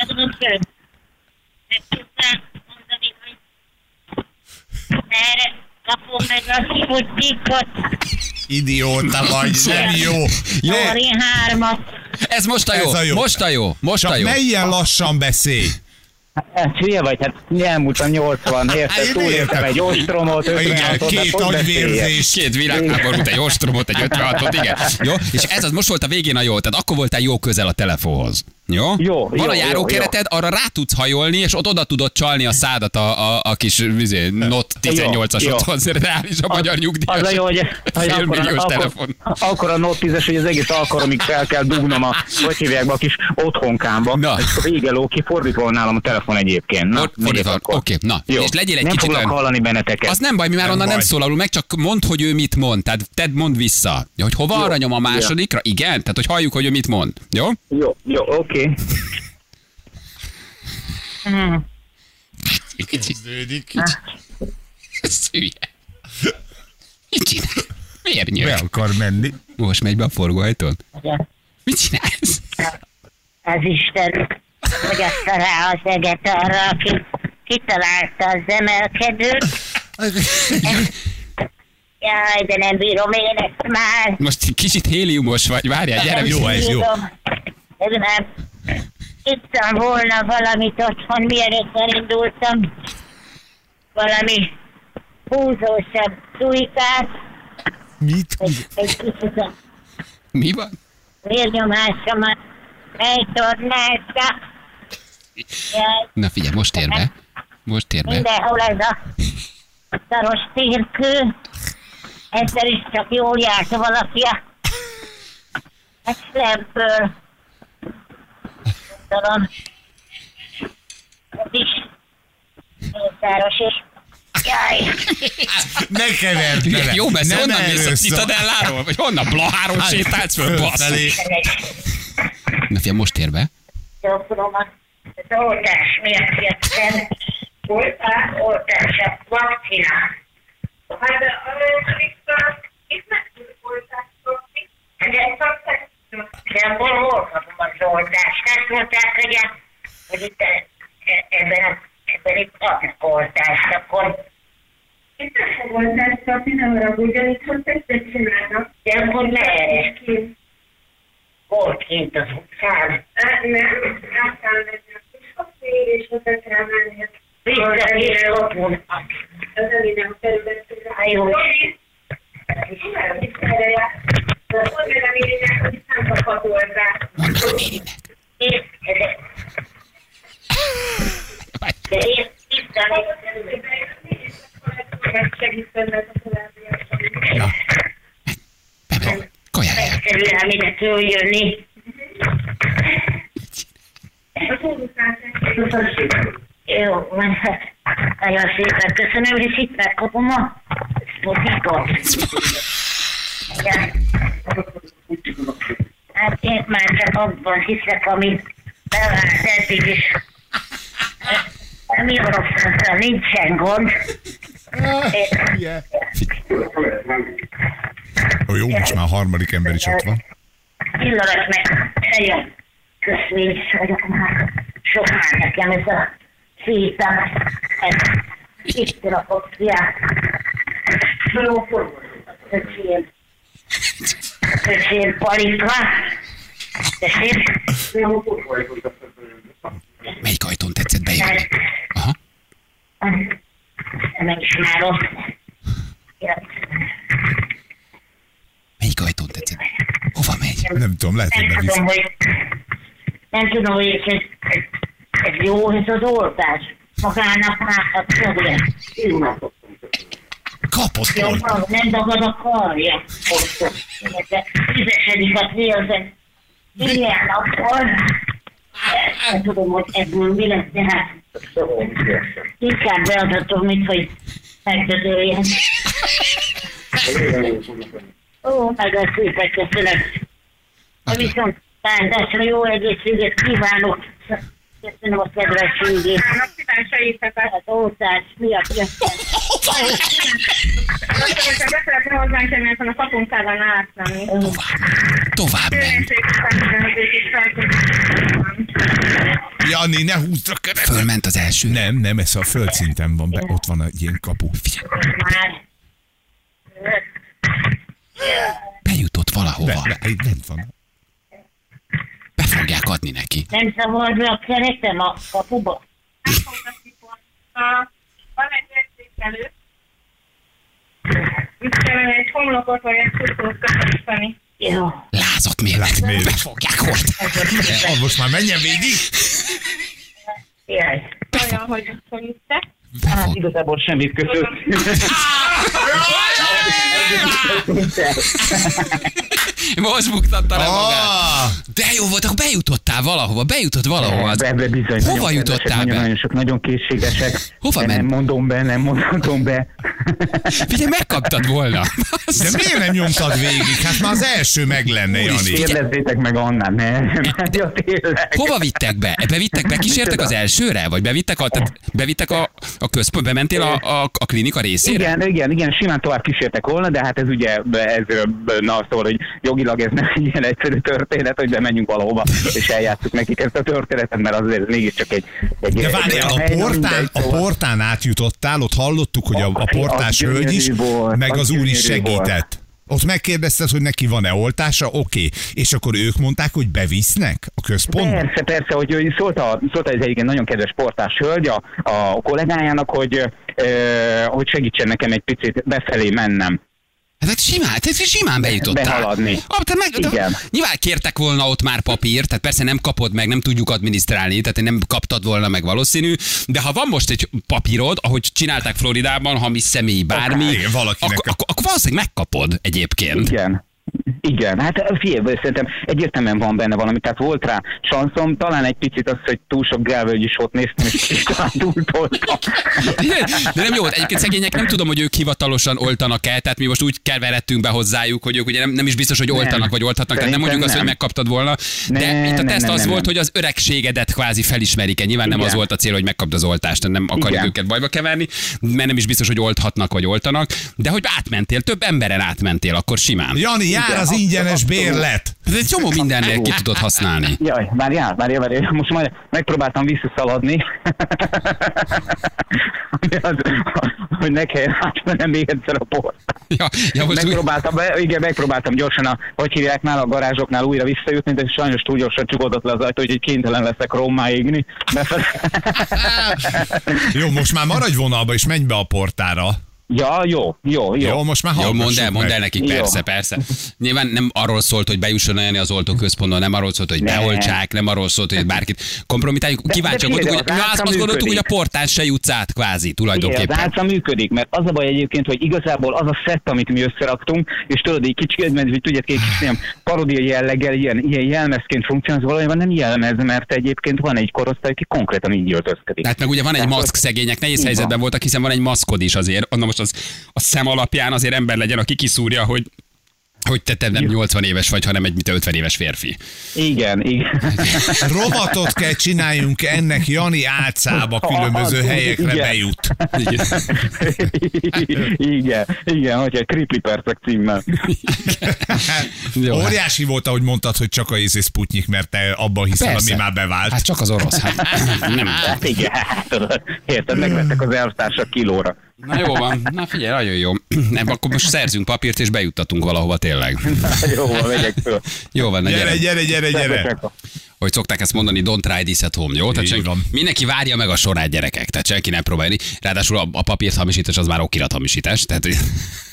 Erre kapom meg a Sputnikot, idióta vagy, nem jó. Jó, Tori hármat. ez most a jó, Ez a jó. most a jó, most a Csak jó. ne ilyen lassan beszélj. Hát hülye vagy, hát elmúltam nyolcvan, Hát érted? én Túléltem értem. egy ostromot, Igen, ötvenhatot, két hát hogy beszéljek? agyvérzés. Két világháborút, egy ostromot, egy ötvenhatot, igen. Jó, és ez az most volt a végén a jó, tehát akkor voltál jó közel a telefonhoz. Jó? Jó, Van jó, a jó, járókereted, arra rá tudsz hajolni, és ott oda tudod csalni a szádat a, a, a kis vizé, Note tizennyolcas Jó, otthon, reális a magyar nyugdíjas. Az a jó, hogy, hogy akkor, félmilliós akkor, telefon. akkor a Note tízes, hogy az egész alkalomig fel kell dugnom a, hogy hívják be, a kis otthonkámba. Na. És akkor vége ló, ki fordítva van nálam a telefon egyébként. Na, Ford- fordítva van. akkor. Oké, na, Jó. és legyél egy nem kicsit foglak olyan- hallani benneteket. Az nem baj, mi már Nem onnan nem baj. szólalunk meg, csak mondd, hogy ő mit mond. Tehát tedd mondd vissza. Hogy hova Jó. aranyom a másodikra? Igen? Tehát, hogy halljuk, hogy ő mit mond. Jó? Jó, jó, oké. Kezdődik. Ez hülye. Mit csinál? Miért Be nyög? akar menni. Most megy be a forgóajtón? Mit csinálsz? Az Isten fogyatta rá az eget arra, aki kitalálta az emelkedőt. Jaj, de nem bírom én ezt már. Most kicsit héliumos vagy, várjál, gyere Jó, vissza. ez jó. Bírom. Ez már ittam volna valamit otthon, mielőtt elindultam. Valami húzósabb szújkát, Mit? egy, egy kicsit a Mi van? vérnyomásomat eltornázta. Jaj, Na figyelj, most ér be. Most ér be. mindenhol ez a szaros térkő. Ezzel is csak jól járt valaki a Exlemből. Tudom. Ez is mészáros és jaj. Ne keverd bele. Jó, mert Nem honnan mész a erről szól. Citadelláról? Vagy honnan? Blaháról sétálsz föl, basz? Fölfelé. Na figyelj, most ér be. Gyakorlom az oltás miatt jöttem. Oltás? Oltás, a vakcina. Hát de itt meg tudjuk oltást kapni. De hol hol kapom az oltást? Azt mondták, hogy, a, hogy itt ebben, a, ebben itt kapnak oltást, akkor... Itt nem fog oltást kapni, nem haragudjon, itt hogy testet csinálnak. De akkor merre? Hol kint az utcán? Nem, nem kell menni. És oda kell menni. Vissza is kapunk. Az elég területére. Hát jó. Mondd meg a Mérinek, hogy nem kaphat oldalt. Mondd meg a Mérinek. De én itt megsegítenek a továbbiakban. Ja. Bebro, kajálj el. Egyszerűen, amire följönni. Jó, van. Nagyon szépen köszönöm, és itt megkapom a Spotikot. Hát én már csak abban hiszek, amit bevált eddig is. Nem jó rosszra, nincsen gond. Ó, jó, most már a harmadik ember is ott van. Pillanat meg, nagyon köszönjük vagyok már. Sok már nekem ez a szépen. Itt rakott fiát. Jó, öcsém. Öcsém palika. Tessék? Melyik ajtón tetszett bejönni? Aha. Nem ismerem. Melyik ajtón tetszett? Hova megy? Nem tudom, lehet, hogy Nem bevisz. tudom, hogy... Nem tudom, hogy ez, ez, ez jó, ez az oltás. Magának már tudja. Kapott Jó, oltást. nem dagad a karja. Tízesedik a célzen. Ilyen nappal. Nem tudom, hogy ebből mi lesz, de hát inkább beadatom, mint hogy megdödöljen. Ó, meg a szépen köszönöm. Viszont tántásra jó egészséget kívánok. Köszönöm a kedvességét. A szívásaikat. Az oltás miatt jöttem. Be szeretném hozzánk tenni, mert a kapunkában átlenni. Tovább. Tovább ment. Jani, ne húzd a követ. Fölment az első. Nem, nem, ez a földszinten van, be, ott van egy ilyen kapu. Már. Bejutott valahova. Be, be, itt bent van. Be fogják adni neki. Nem szabad be a keretem a kapuba? Van egy értékelő. Itt kellene egy homlokot vagy egy kutót kötözteni. Jó. Lázott mérleg. mérleg. Be fogják hordani. Ah, most már menjen végig. Jaj. Olyan, hogy szerintem. Be fog... Igazából semmit köszönöm. Most buktatta le magát. Ah, De jó volt, akkor bejutottál valahova, bejutott valahova. Az... Ebbe bizony. Hova nagyon jutottál kedvesek, be? Nagyon sok, nagyon készségesek. Hova De ment? Nem mondom be, nem mondhatom be. Figyelj, megkaptad volna. de miért nem nyomtad végig? Hát már az első meg lenne, Jani. Kérdezzétek meg Annát, nem. Hát, ja, tényleg. Hova vittek be? Bevittek, bekísértek az elsőre? Vagy bevittek a, tehát bevittek a, a központ, bementél a, a, a klinika részére? Igen, igen, igen, simán tovább kísértek volna, de hát ez ugye, ez, na szóval, hogy jogilag ez nem egy ilyen egyszerű történet, hogy bemenjünk valahova, és eljátszuk nekik ezt a történetet, mert azért mégiscsak egy... egy De várjál, a hely, portán, a portán átjutottál, ott hallottuk, hogy a, a portás Az hölgy is, gyönyörű volt, meg az az úr is gyönyörű volt. segített. Ott megkérdezted, hogy neki van-e oltása, oké. Okay. És akkor ők mondták, hogy bevisznek a központba? Persze, persze, hogy, hogy szólt, a, szólt az egyébként nagyon kedves portás hölgy a, a kollégájának, hogy, ö, hogy segítsen nekem egy picit befelé mennem. Hát simán, hát simán bejutottál. Behaladni. Ah, te meg, Igen. Nyilván kértek volna ott már papírt, tehát persze nem kapod meg, nem tudjuk adminisztrálni, tehát nem kaptad volna meg valószínű, de ha van most egy papírod, ahogy csinálták Floridában, hamis személy, bármi, Igen, valakinek akkor, a- akkor, akkor valószínűleg megkapod egyébként. Igen. Igen, hát figyelj, szerintem egyértelműen van benne valami, tehát volt rá sanszom, talán egy picit az, hogy túl sok Gálvölgyi sót néztem, és és talán túltoltam. De nem jó, egyébként szegények nem tudom, hogy ők hivatalosan oltanak-e, tehát mi most úgy keveredtünk be hozzájuk, hogy ők ugye nem, nem is biztos, hogy oltanak nem. vagy olthatnak, tehát nem mondjuk azt, hogy megkaptad volna. De nem, itt a teszt nem, az nem, volt, nem. hogy az öregségedet kvázi felismerik-e. Nyilván Igen. nem az volt a cél, hogy megkapd az oltást, nem akarjuk Igen. őket bajba keverni, mert nem is biztos, hogy olthatnak vagy oltanak, de hogy átmentél, több emberen átmentél, akkor simán. Jani, jár Igen, az ingyenes bérlet. Ez egy csomó mindennél ki tudod használni. Jaj, várjál, várjál, várjál. Most majd megpróbáltam visszaszaladni. az, hogy ne kelljen átmennem még egyszer a port. Ja, ja, megpróbáltam, úgy... igen, megpróbáltam gyorsan a, hogy hívják nála a garázsoknál újra visszajutni, de sajnos túl gyorsan csukódott le az ajtó, úgyhogy kénytelen leszek rommá égni. Jó, most már maradj vonalba és menj be a portára. Ja, jó, jó, jó. Jó, most már jó, mondd el, mondd meg. el nekik, persze, jó. persze. Nyilván nem arról szólt, hogy bejusson olyan az oltóközpontban, nem arról szólt, hogy ne. beoltsák, nem arról szólt, hogy bárkit kompromitáljuk. Kíváncsiak voltunk, hogy mi azt gondoltuk, hogy a portán se jutsz át kvázi tulajdonképpen. Igen, az álca működik, mert az a baj egyébként, hogy igazából az a szett, amit mi összeraktunk, és tudod, egy kicsit, mert tudjátok, egy kis ilyen paródia jelleggel, ilyen, ilyen jelmezként funkcionál, valójában nem jelmez, mert egyébként van egy korosztály, aki konkrétan így öltözködik. Hát meg ugye van egy maszk, szegények nehéz helyzetben voltak, hiszen van egy maszkod is azért. Na most az a szem alapján azért ember legyen, aki kiszúrja, hogy hogy te, te nem nyolcvan éves vagy, hanem egy ötven éves férfi. Igen, igen. Rovatot kell csináljunk ennek, Jani álcába különböző az, helyekre igen. bejut. Igen. igen, igen, hogyha Kripli percek címmel. Óriási volt, ahogy mondtad, hogy csak a ízé Sputnik, mert te abban hiszel, ami már bevált. Hát csak az orosz. Hát, nem. Hát igen, hát, érted, megvettek az elvtársak kilóra. Na jó van, na figyelj, nagyon jó. Nem, akkor most szerzünk papírt és bejuttatunk valahova tényleg. Jó van, megyek föl. Jó van, na gyere. Gyere, gyere, gyere, gyere. Hogy szokták ezt mondani, don't try this at home, jó? Tehát senki, mindenki várja meg a sorát, gyerekek, tehát senki ne próbálni. Ráadásul a, a papírt hamisítás az már okirat hamisítás, tehát hogy...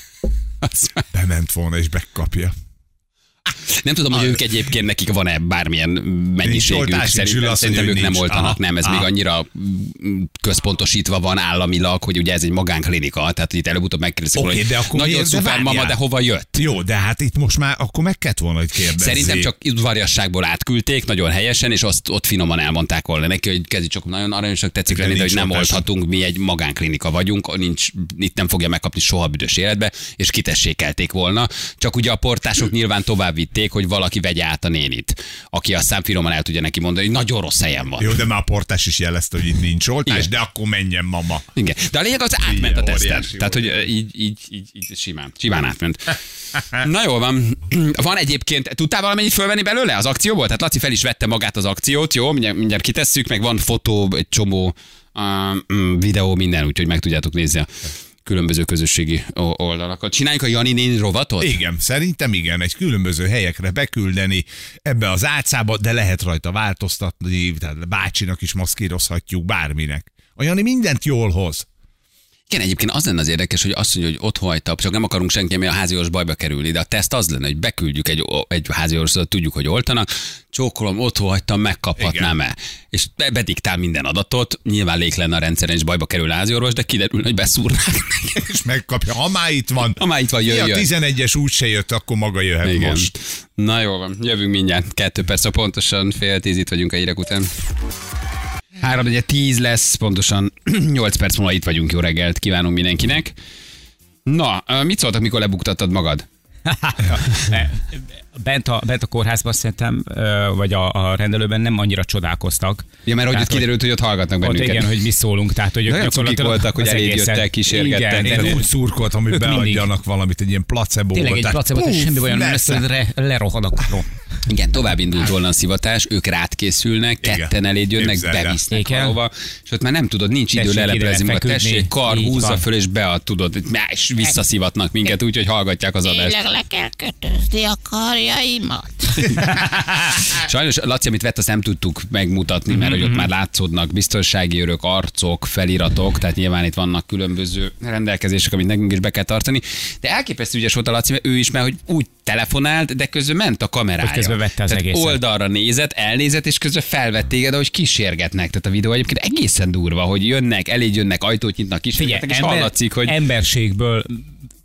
Bement volna és megkapja. Nem tudom, hogy ők egyébként nekik van-e bármilyen mennyiségük. Szerintem, szerintem ők nem oltanak, aha, nem. Ez aha. még annyira központosítva van államilag, hogy ugye ez egy magánklinika, tehát itt előbb-utóbb megkérdezik, okay, hogy nagyon szuper mama, de hova jött? Jó, de hát itt most már akkor meg kellett volna, hogy kérdezzék. Szerintem csak udvariasságból átküldték, nagyon helyesen, és azt ott finoman elmondták volna neki, hogy kezdj csak nagyon aranyosak tetszik lenni, de hogy nem olthatunk, mi egy magánklinika vagyunk, nincs, itt nem fogja megkapni soha büdös életbe, és kitessékelték volna. Csak ugye a portások nyilván tovább vitték, hogy valaki vegye át a nénit, aki aztán finoman el tudja neki mondani, hogy nagyon rossz helyen van. Jó, de már a portás is jelezte, hogy itt nincs oltás, igen. de akkor menjen mama. Igen, de a lényeg az átment igen, a teszten. Tehát, hogy így, így, így, így simán, simán átment. Na jól van. Van egyébként, tudtál valamennyit fölvenni belőle az akcióból? Tehát Laci fel is vette magát az akciót, jó? Mindjárt, mindjárt kitesszük, meg van fotó, egy csomó uh, videó, minden, úgyhogy meg tudjátok nézni a különböző közösségi oldalakat. Csináljunk a Jani néni rovatot? Igen, szerintem igen, egy különböző helyekre beküldeni ebbe az álcába, de lehet rajta változtatni, tehát bácsinak is maszkírozhatjuk, bárminek. A Jani mindent jól hoz. Igen, egyébként az lenne az érdekes, hogy azt mondja, hogy ott hagyta, csak nem akarunk senki, ami a háziorvos bajba kerülni, de a teszt az lenne, hogy beküldjük egy, egy háziorvosra, tudjuk, hogy oltanak, csókolom, otthon hagytam, megkaphatnám-e. És bediktál minden adatot, nyilván lék lenne a rendszeren, és bajba kerül a háziorvos, de kiderül, hogy beszúrnák. És megkapja, ha már itt van. Ha már itt van, jöjjön. A tizenegyes úgy se jött, akkor maga jöhet igen. most. Na jó van, jövünk mindjárt. Kettő perc, pontosan fél tíz itt vagyunk a hírek után. Három, ugye tíz lesz, pontosan nyolc perc múlva itt vagyunk, jó reggelt kívánunk mindenkinek. Na, mit szóltak, mikor lebuktattad magad? Bent a, bent a kórházban szerintem, vagy a, a rendelőben nem annyira csodálkoztak. Ja, mert hogy ott kiderült, hogy ott hallgatnak bennünket. Ott igen, hogy mi szólunk. Tehát, hogy nagyon cukik voltak, hogy eléd jöttek, kísérgettek. Igen, én úgy szurkoltam, hogy beadjanak valamit, egy ilyen placebo. Tényleg egy placebo, és semmi olyan nem lesz, hogy lerohad a karó. Igen, tovább indult volna a szivatás, ők rád készülnek, igen. ketten eléd jönnek, bevisznek valahova, és ott már nem tudod, nincs idő leleplezni magad, tessék, kar, húzza föl, és bead, tudod, és visszaszivatnak minket, úgyhogy hallgatják az adást. Tényleg le kell kötözni a karjaimat. Sajnos, Laci, amit vett, azt nem tudtuk megmutatni, mert hogy ott már látszódnak biztonsági örök, arcok, feliratok, tehát nyilván itt vannak különböző rendelkezések, amit nekünk is be kell tartani. De elképesztő ügyes volt a Laci, mert ő is, mert hogy úgy telefonált, de közben ment a kamerája. Közben vette az egészet. Oldalra nézett, elnézett, és közben felvett téged, ahogy kísérgetnek. Tehát a videó egyébként egészen durva, hogy jönnek, eléd jönnek, ajtót nyitnak, kísérgetnek, és ember, hallatszik, hogy... emberségből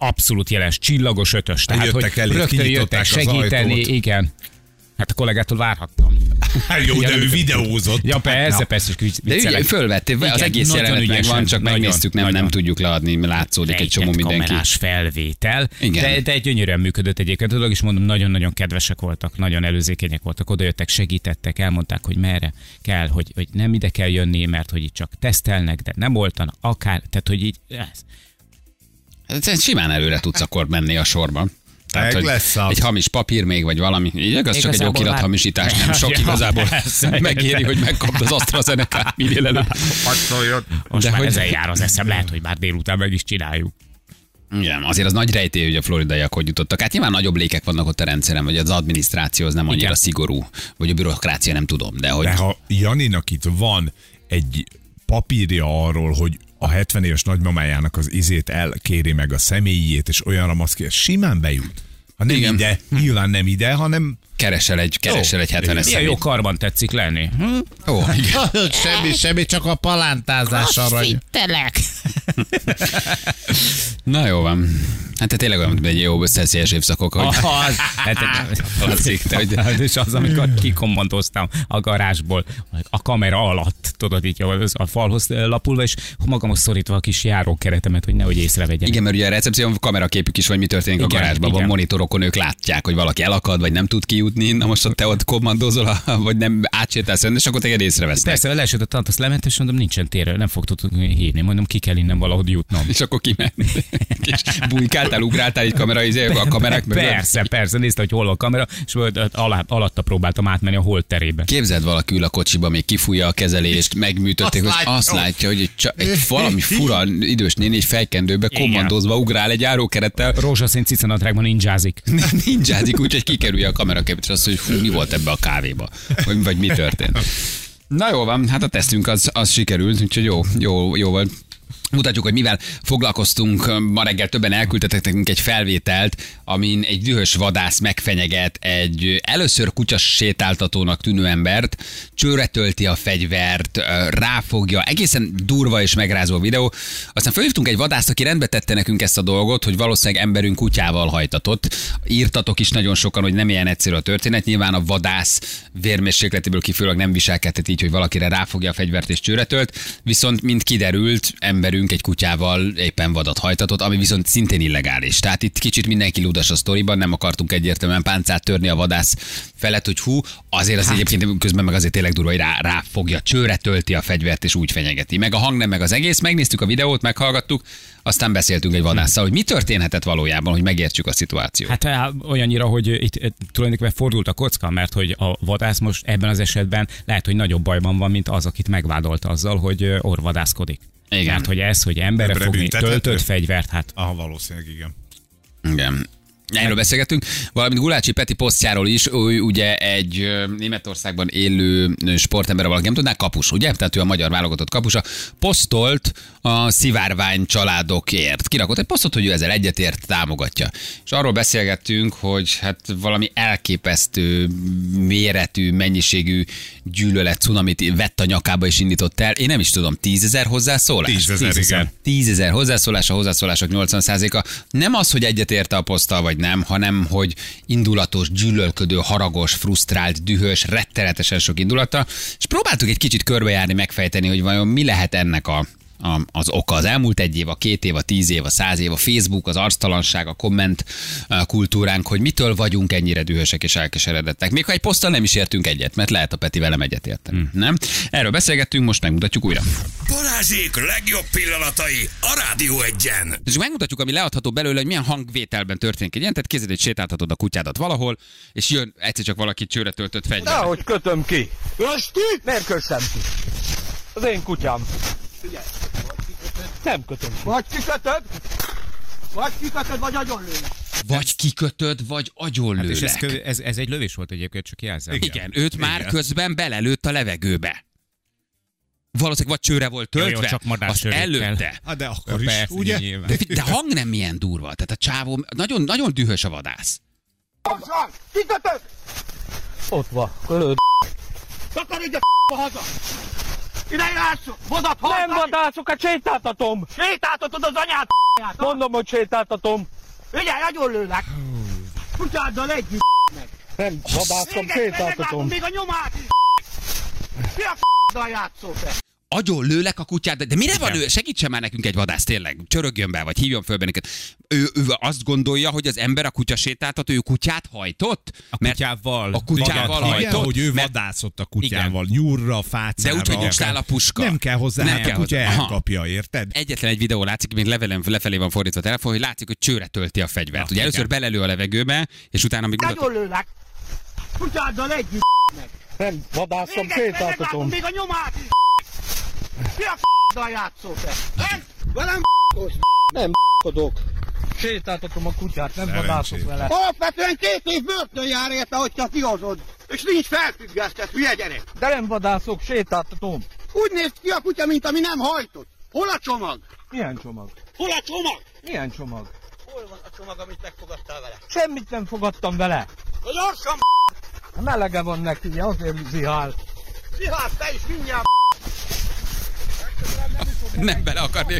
abszolút jeles, csillagos ötös. Tehát, Jöttek hogy elé, rögtön jöttek kinyitották az segíteni, ajtót. igen. Hát a kollégától várhattam. Jó, de Igen, ő videózott. Ja, persze, Na. persze, De ugye viccelek. fölvettél, az Igen, egész nagyon jelenet meg ügyesen, van, csak nagyon, megnéztük, nem, nem nagyon. tudjuk leadni, látszódik egy csomó Rejtett mindenki. kamerás felvétel, Igen. de, de gyönyörűen működött egyébként. Tudod, is mondom, nagyon-nagyon kedvesek voltak, nagyon előzékenyek voltak, odajöttek, segítettek, elmondták, hogy merre kell, hogy, hogy nem ide kell jönni, mert hogy itt csak tesztelnek, de nem oltanak, akár, tehát hogy így, ez. Hát simán előre tudsz akkor menni a sorban. Tehát, Meg hogy lesz az. egy hamis papír még, vagy valami. Így, az csak egy Igazából okirat már- hamisítás, nem sok Ja, igazából. persze. Megéri, hogy megkapd az AstraZeneca-t minél előbb. Most De már hogy- ezen jár az eszem, lehet, hogy már délután meg is csináljuk. Igen, azért az nagy rejtély, hogy a floridaiak hogy jutottak. Hát nyilván nagyobb lékek vannak ott a rendszeren, vagy az adminisztráció az nem annyira Igen. szigorú, vagy a bürokrácia nem tudom, de hogy... De ha Janinak itt van egy papírja arról, hogy a hetven éves nagymamájának az izét elkéri meg a személyét, és olyanra maszkja, simán bejut. Ha nem Igen. ide, nyilván nem ide, hanem Keresel egy, keresel egy hetvenes Milyen jó szemét. karban tetszik lenni. Hm? Ó, igen. semmi, semmi, csak a palántázás arany. Fittelek. Na jó van. Hát te tényleg olyan, mint egy jó szeszélyes évszakok, hogy Az, hát, Laci, te hogy- hát, és az, amikor kikommandoztam a garázsból, a kamera alatt, tudod, így az a falhoz lapulva, és magamhoz szorítva a kis járókeretemet, hogy nehogy észrevegyen. Igen, mert ugye a recepción kameraképük is, vagy mi történik Igen, a garázsban, van igen. monitorokon ők látják, hogy valaki elakad, vagy nem tud kijutni, na most ott te ott kommandozol, vagy nem átsétálsz, és akkor téged észrevesznek. Persze, leesett a tant, azt lement, és mondom, nincsen tér, nem fog tudni hívni. Mondom, ki kell innen valahogy jutnom. És akkor kimenni. És bujkáltál, ugráltál egy kamera, izé, a kamerák mögött. Persze, persze, nézte, hogy hol a kamera, és alá, alatta próbáltam átmenni a hold terébe. Képzeld, valaki ül a kocsiba, még kifújja a kezelést, megműtötték, hogy Azt látja. azt látja, hogy egy, csa- egy valami fura idős néni egy fejkendőbe Igen. kommandozva ugrál egy járókerettel, Rózsaszín cicanadrágban ninjázik. ninjázik, úgyhogy kikerülje a kameraképet, és azt, hogy hú, mi volt ebbe a kávéba, vagy, vagy mi történt. Na jó van, hát a tesztünk az, az sikerült, úgyhogy jó, jó, jó volt. Mutatjuk, hogy mivel foglalkoztunk. Ma reggel többen elküldtetek nekünk egy felvételt, amin egy dühös vadász megfenyeget egy először kutyas sétáltatónak tűnő embert, csőre tölti a fegyvert, ráfogja, egészen durva és megrázó videó. Aztán felhívtunk egy vadászt, aki rendbe tette nekünk ezt a dolgot, hogy valószínűleg emberünk kutyával hajtatott. Írtatok is nagyon sokan, hogy nem ilyen egyszerű a történet. Nyilván a vadász vérmérsékletéből kifolyólag nem viselkedhet így, hogy valakire ráfogja a fegyvert és csőre tölt. Viszont, mint kiderült, emberünk egy kutyával éppen vadat hajtatott, ami viszont szintén illegális. Tehát itt kicsit mindenki ludas a sztoriban, nem akartunk egyértelműen páncát törni a vadász felett, hogy hú, azért az hát. Egyébként közben meg azért tényleg durva, hogy rá, ráfogja, csőre tölti a fegyvert és úgy fenyegeti. Meg a hang nem, meg az egész, megnéztük a videót, meghallgattuk, aztán beszéltünk egy vadásszal, hogy mi történhetett valójában, hogy megértsük a szituációt. Hát á, olyannyira, hogy itt eh, tulajdonképpen fordult a kocka, mert hogy a vadász most ebben az esetben lehet, hogy nagyobb bajban van, mint az, akit megvádolta azzal, hogy eh, orvadászkodik. Igen. Mert hogy ez, hogy emberre Ebbre fogni büntethető? töltött fegyvert, hát aha, valószínűleg igen. Igen. Erről beszélgetünk, valamint Gulácsi Peti posztjáról is, ő ugye egy ö, Németországban élő ö, sportember, valaki nem tudná, kapus, ugye? Tehát ő a magyar válogatott kapusa, posztolt a szivárvány családokért. Kirakott egy posztot, hogy ő ezzel egyetért, támogatja. És arról beszélgettünk, hogy hát valami elképesztő méretű, mennyiségű gyűlölet cunamit vett a nyakába és indított el. Én nem is tudom, tízezer hozzászólás? Tízezer, igen. Tízezer hozzászólás, a hozzászólások nyolcvan százaléka. Nem az, hogy egyetérte a poszttal, vagy nem, hanem hogy indulatos, gyűlölködő, haragos, frusztrált, dühös, rettenetesen sok indulata, és próbáltuk egy kicsit körbejárni, megfejteni, hogy vajon mi lehet ennek a, a, az oka. Az elmúlt egy év, a két év, a tíz év, a száz év, a Facebook, az arctalanság, a komment a kultúránk, hogy mitől vagyunk ennyire dühösek és elkeseredettek. Még ha egy poszttal nem is értünk egyet, mert lehet a Peti velem egyetérte. Hmm. Nem? Erről beszélgettünk, most megmutatjuk újra. Balázsék legjobb pillanatai a Rádió Egyen. És megmutatjuk, ami leadható belőle, hogy milyen hangvételben történik egy ilyen, tehát kézzel, hogy sétáltatod a kutyádat valahol, és jön egyszer csak valaki csőre töltött fegyver. Dehogy kötöm ki. Kösti? Miért kössem ki? Az én kutyám. Nem kötöm ki. Vagy kikötöd, vagy kikötöd, vagy agyonlőnek. Vagy kikötöd, vagy agyonlőlek. és ez, kö- ez, ez egy lövés volt egyébként, csak jelzem. Igen, Igen őt már Igen. közben belelőtt a levegőbe. Valószínűleg vagy csőre volt Jó, jó, töltve, csak madár azt csőrékkel. előtte. Hát de akkor is, Persze, ugye? nyilván. De, de hang nem milyen durva, tehát a csávó nagyon, nagyon dühös a vadász. Gyorsan! Kikötöd! Ott van, ölöd. Takarodj a haza! Ide jársz! Vadat hallgatni! Nem vadászok, hát sétáltatom! Sétáltatod az anyát! Mondom, hogy sétáltatom! Figyelj, agyon lőlek! Kutyáddal együtt meg! Nem vadászom, sétáltatom. Még a nyomát is! Mi a f***dal játszol te? Agyon lőlek a kutyát, de mire van ő? Segítsen már nekünk egy vadász, tényleg. Csörögjön be, vagy hívjon föl bennünket. Ő, ő azt gondolja, hogy az ember a kutya sétáltató, ő kutyát hajtott? A kutyával. A kutyával Igen, hajtott? hogy ő mert... vadászott a kutyával, nyúlra, fácára. De úgy, hogy nincs nála puska. Nem kell hozzá, Nem nem kell a kutya hozzá. elkapja, érted? Egyetlen egy videó látszik, még levelem, lefelé van fordítva a telefon, hogy látszik, hogy csőre tölti a fegyvert. Ugye először belelő a levegőbe, és utána még... Agyon lőlek! Kutyáddal együtt meg! Nem vadászom, Még egyszer sétáltatom. meglátom, még a nyomát is! Mi a f***dal játszol te? Nem? Velem Nem kodok. Sétáltatom a kutyát, nem Szerencsét. vadászok vele. alapvetően két év börtön jár érte, hogyha fiazod. És nincs felfüggesztett, hülye gyerek. De nem vadászok, sétáltatom. Úgy néz ki a kutya, mint ami nem hajtott. Hol a csomag? Milyen csomag? Hol a csomag? Milyen csomag? Hol van a csomag, amit megfogadtál vele? Semmit nem fogadtam vele. A gyorsan Melege van neki, azért zihál. Szihás, te is mindjárt Nem bele akarni.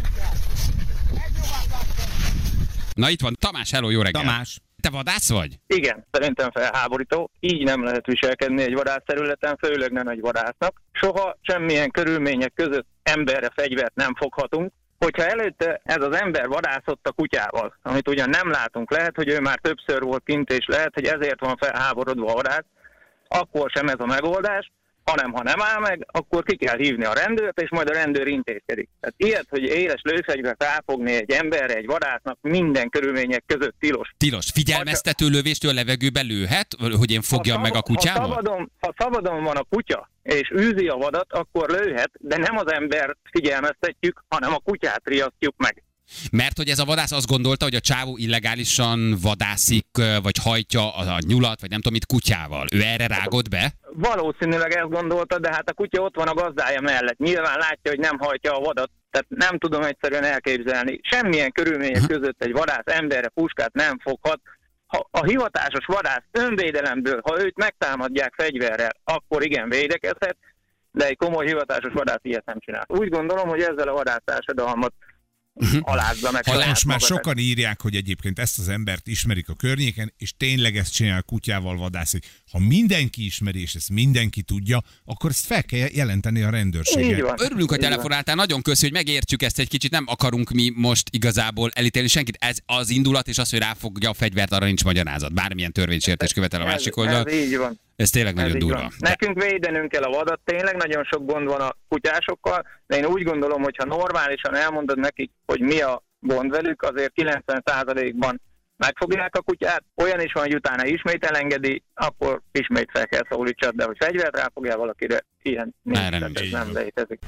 Na itt van, Tamás, hello, jó reggel. Tamás. Te vadász vagy? Igen, szerintem felháborító. Így nem lehet viselkedni egy vadászterületen, főleg nem egy vadásznak. Soha semmilyen körülmények között emberre fegyvert nem foghatunk. Hogyha előtte ez az ember vadászott a kutyával, amit ugyan nem látunk, lehet, hogy ő már többször volt kint, és lehet, hogy ezért van felháborodva a vadász, akkor sem ez a megoldás, hanem ha nem áll meg, akkor ki kell hívni a rendőrt, és majd a rendőr intézkedik. Tehát ilyet, hogy éles lőfegyvert elfogni egy emberre, egy vadásznak minden körülmények között tilos. Tilos. Figyelmeztető lövéstől a levegőbe lőhet, hogy én fogjam meg a kutyával? Ha szabadon, ha szabadon van a kutya, és űzi a vadat, akkor lőhet, de nem az ember figyelmeztetjük, hanem a kutyát riasztjuk meg. Mert hogy ez a vadász azt gondolta, hogy a csávó illegálisan vadászik, vagy hajtja a nyulat, vagy nem tudom mit kutyával. Ő erre rágott be? Valószínűleg ezt gondolta, de hát a kutya ott van a gazdája mellett. Nyilván látja, hogy nem hajtja a vadat, tehát nem tudom egyszerűen elképzelni. Semmilyen körülmények uh-huh. között egy vadász emberre puskát nem foghat. Ha a hivatásos vadász önvédelemből, ha őt megtámadják fegyverrel, akkor igen, védekezhet, de egy komoly hivatásos vadász ilyet nem csinál. Úgy gondolom, hogy ezzel a vadásztársadalmat uh-huh. alázza meg. Most már sokan írják, hogy egyébként ezt az embert ismerik a környéken, és tényleg ezt csinál, kutyával vadászik. Ha mindenki ismeri, és ezt mindenki tudja, akkor ezt fel kell jelenteni a rendőrséget. Örülünk, hogy telefonáltál, nagyon köszi, hogy megértsük ezt egy kicsit, nem akarunk mi most igazából elítélni senkit. Ez az indulat, és az, hogy ráfogja a fegyvert, arra nincs magyarázat. Bármilyen törvénysértés követel a másik oldal. Ez így van. Ez tényleg nagyon Ez durva. De... Nekünk védenünk kell a vadat, tényleg nagyon sok gond van a kutyásokkal, de én úgy gondolom, hogy ha normálisan elmondod nekik, hogy mi a gond velük, azért kilencven százalékban megfogják a kutyát, olyan is van, hogy utána ismét elengedi, akkor ismét fel kell szólítsad, de hogy fegyvert ráfogjál valakire, ilyen nincs, nem, ez nem létezik.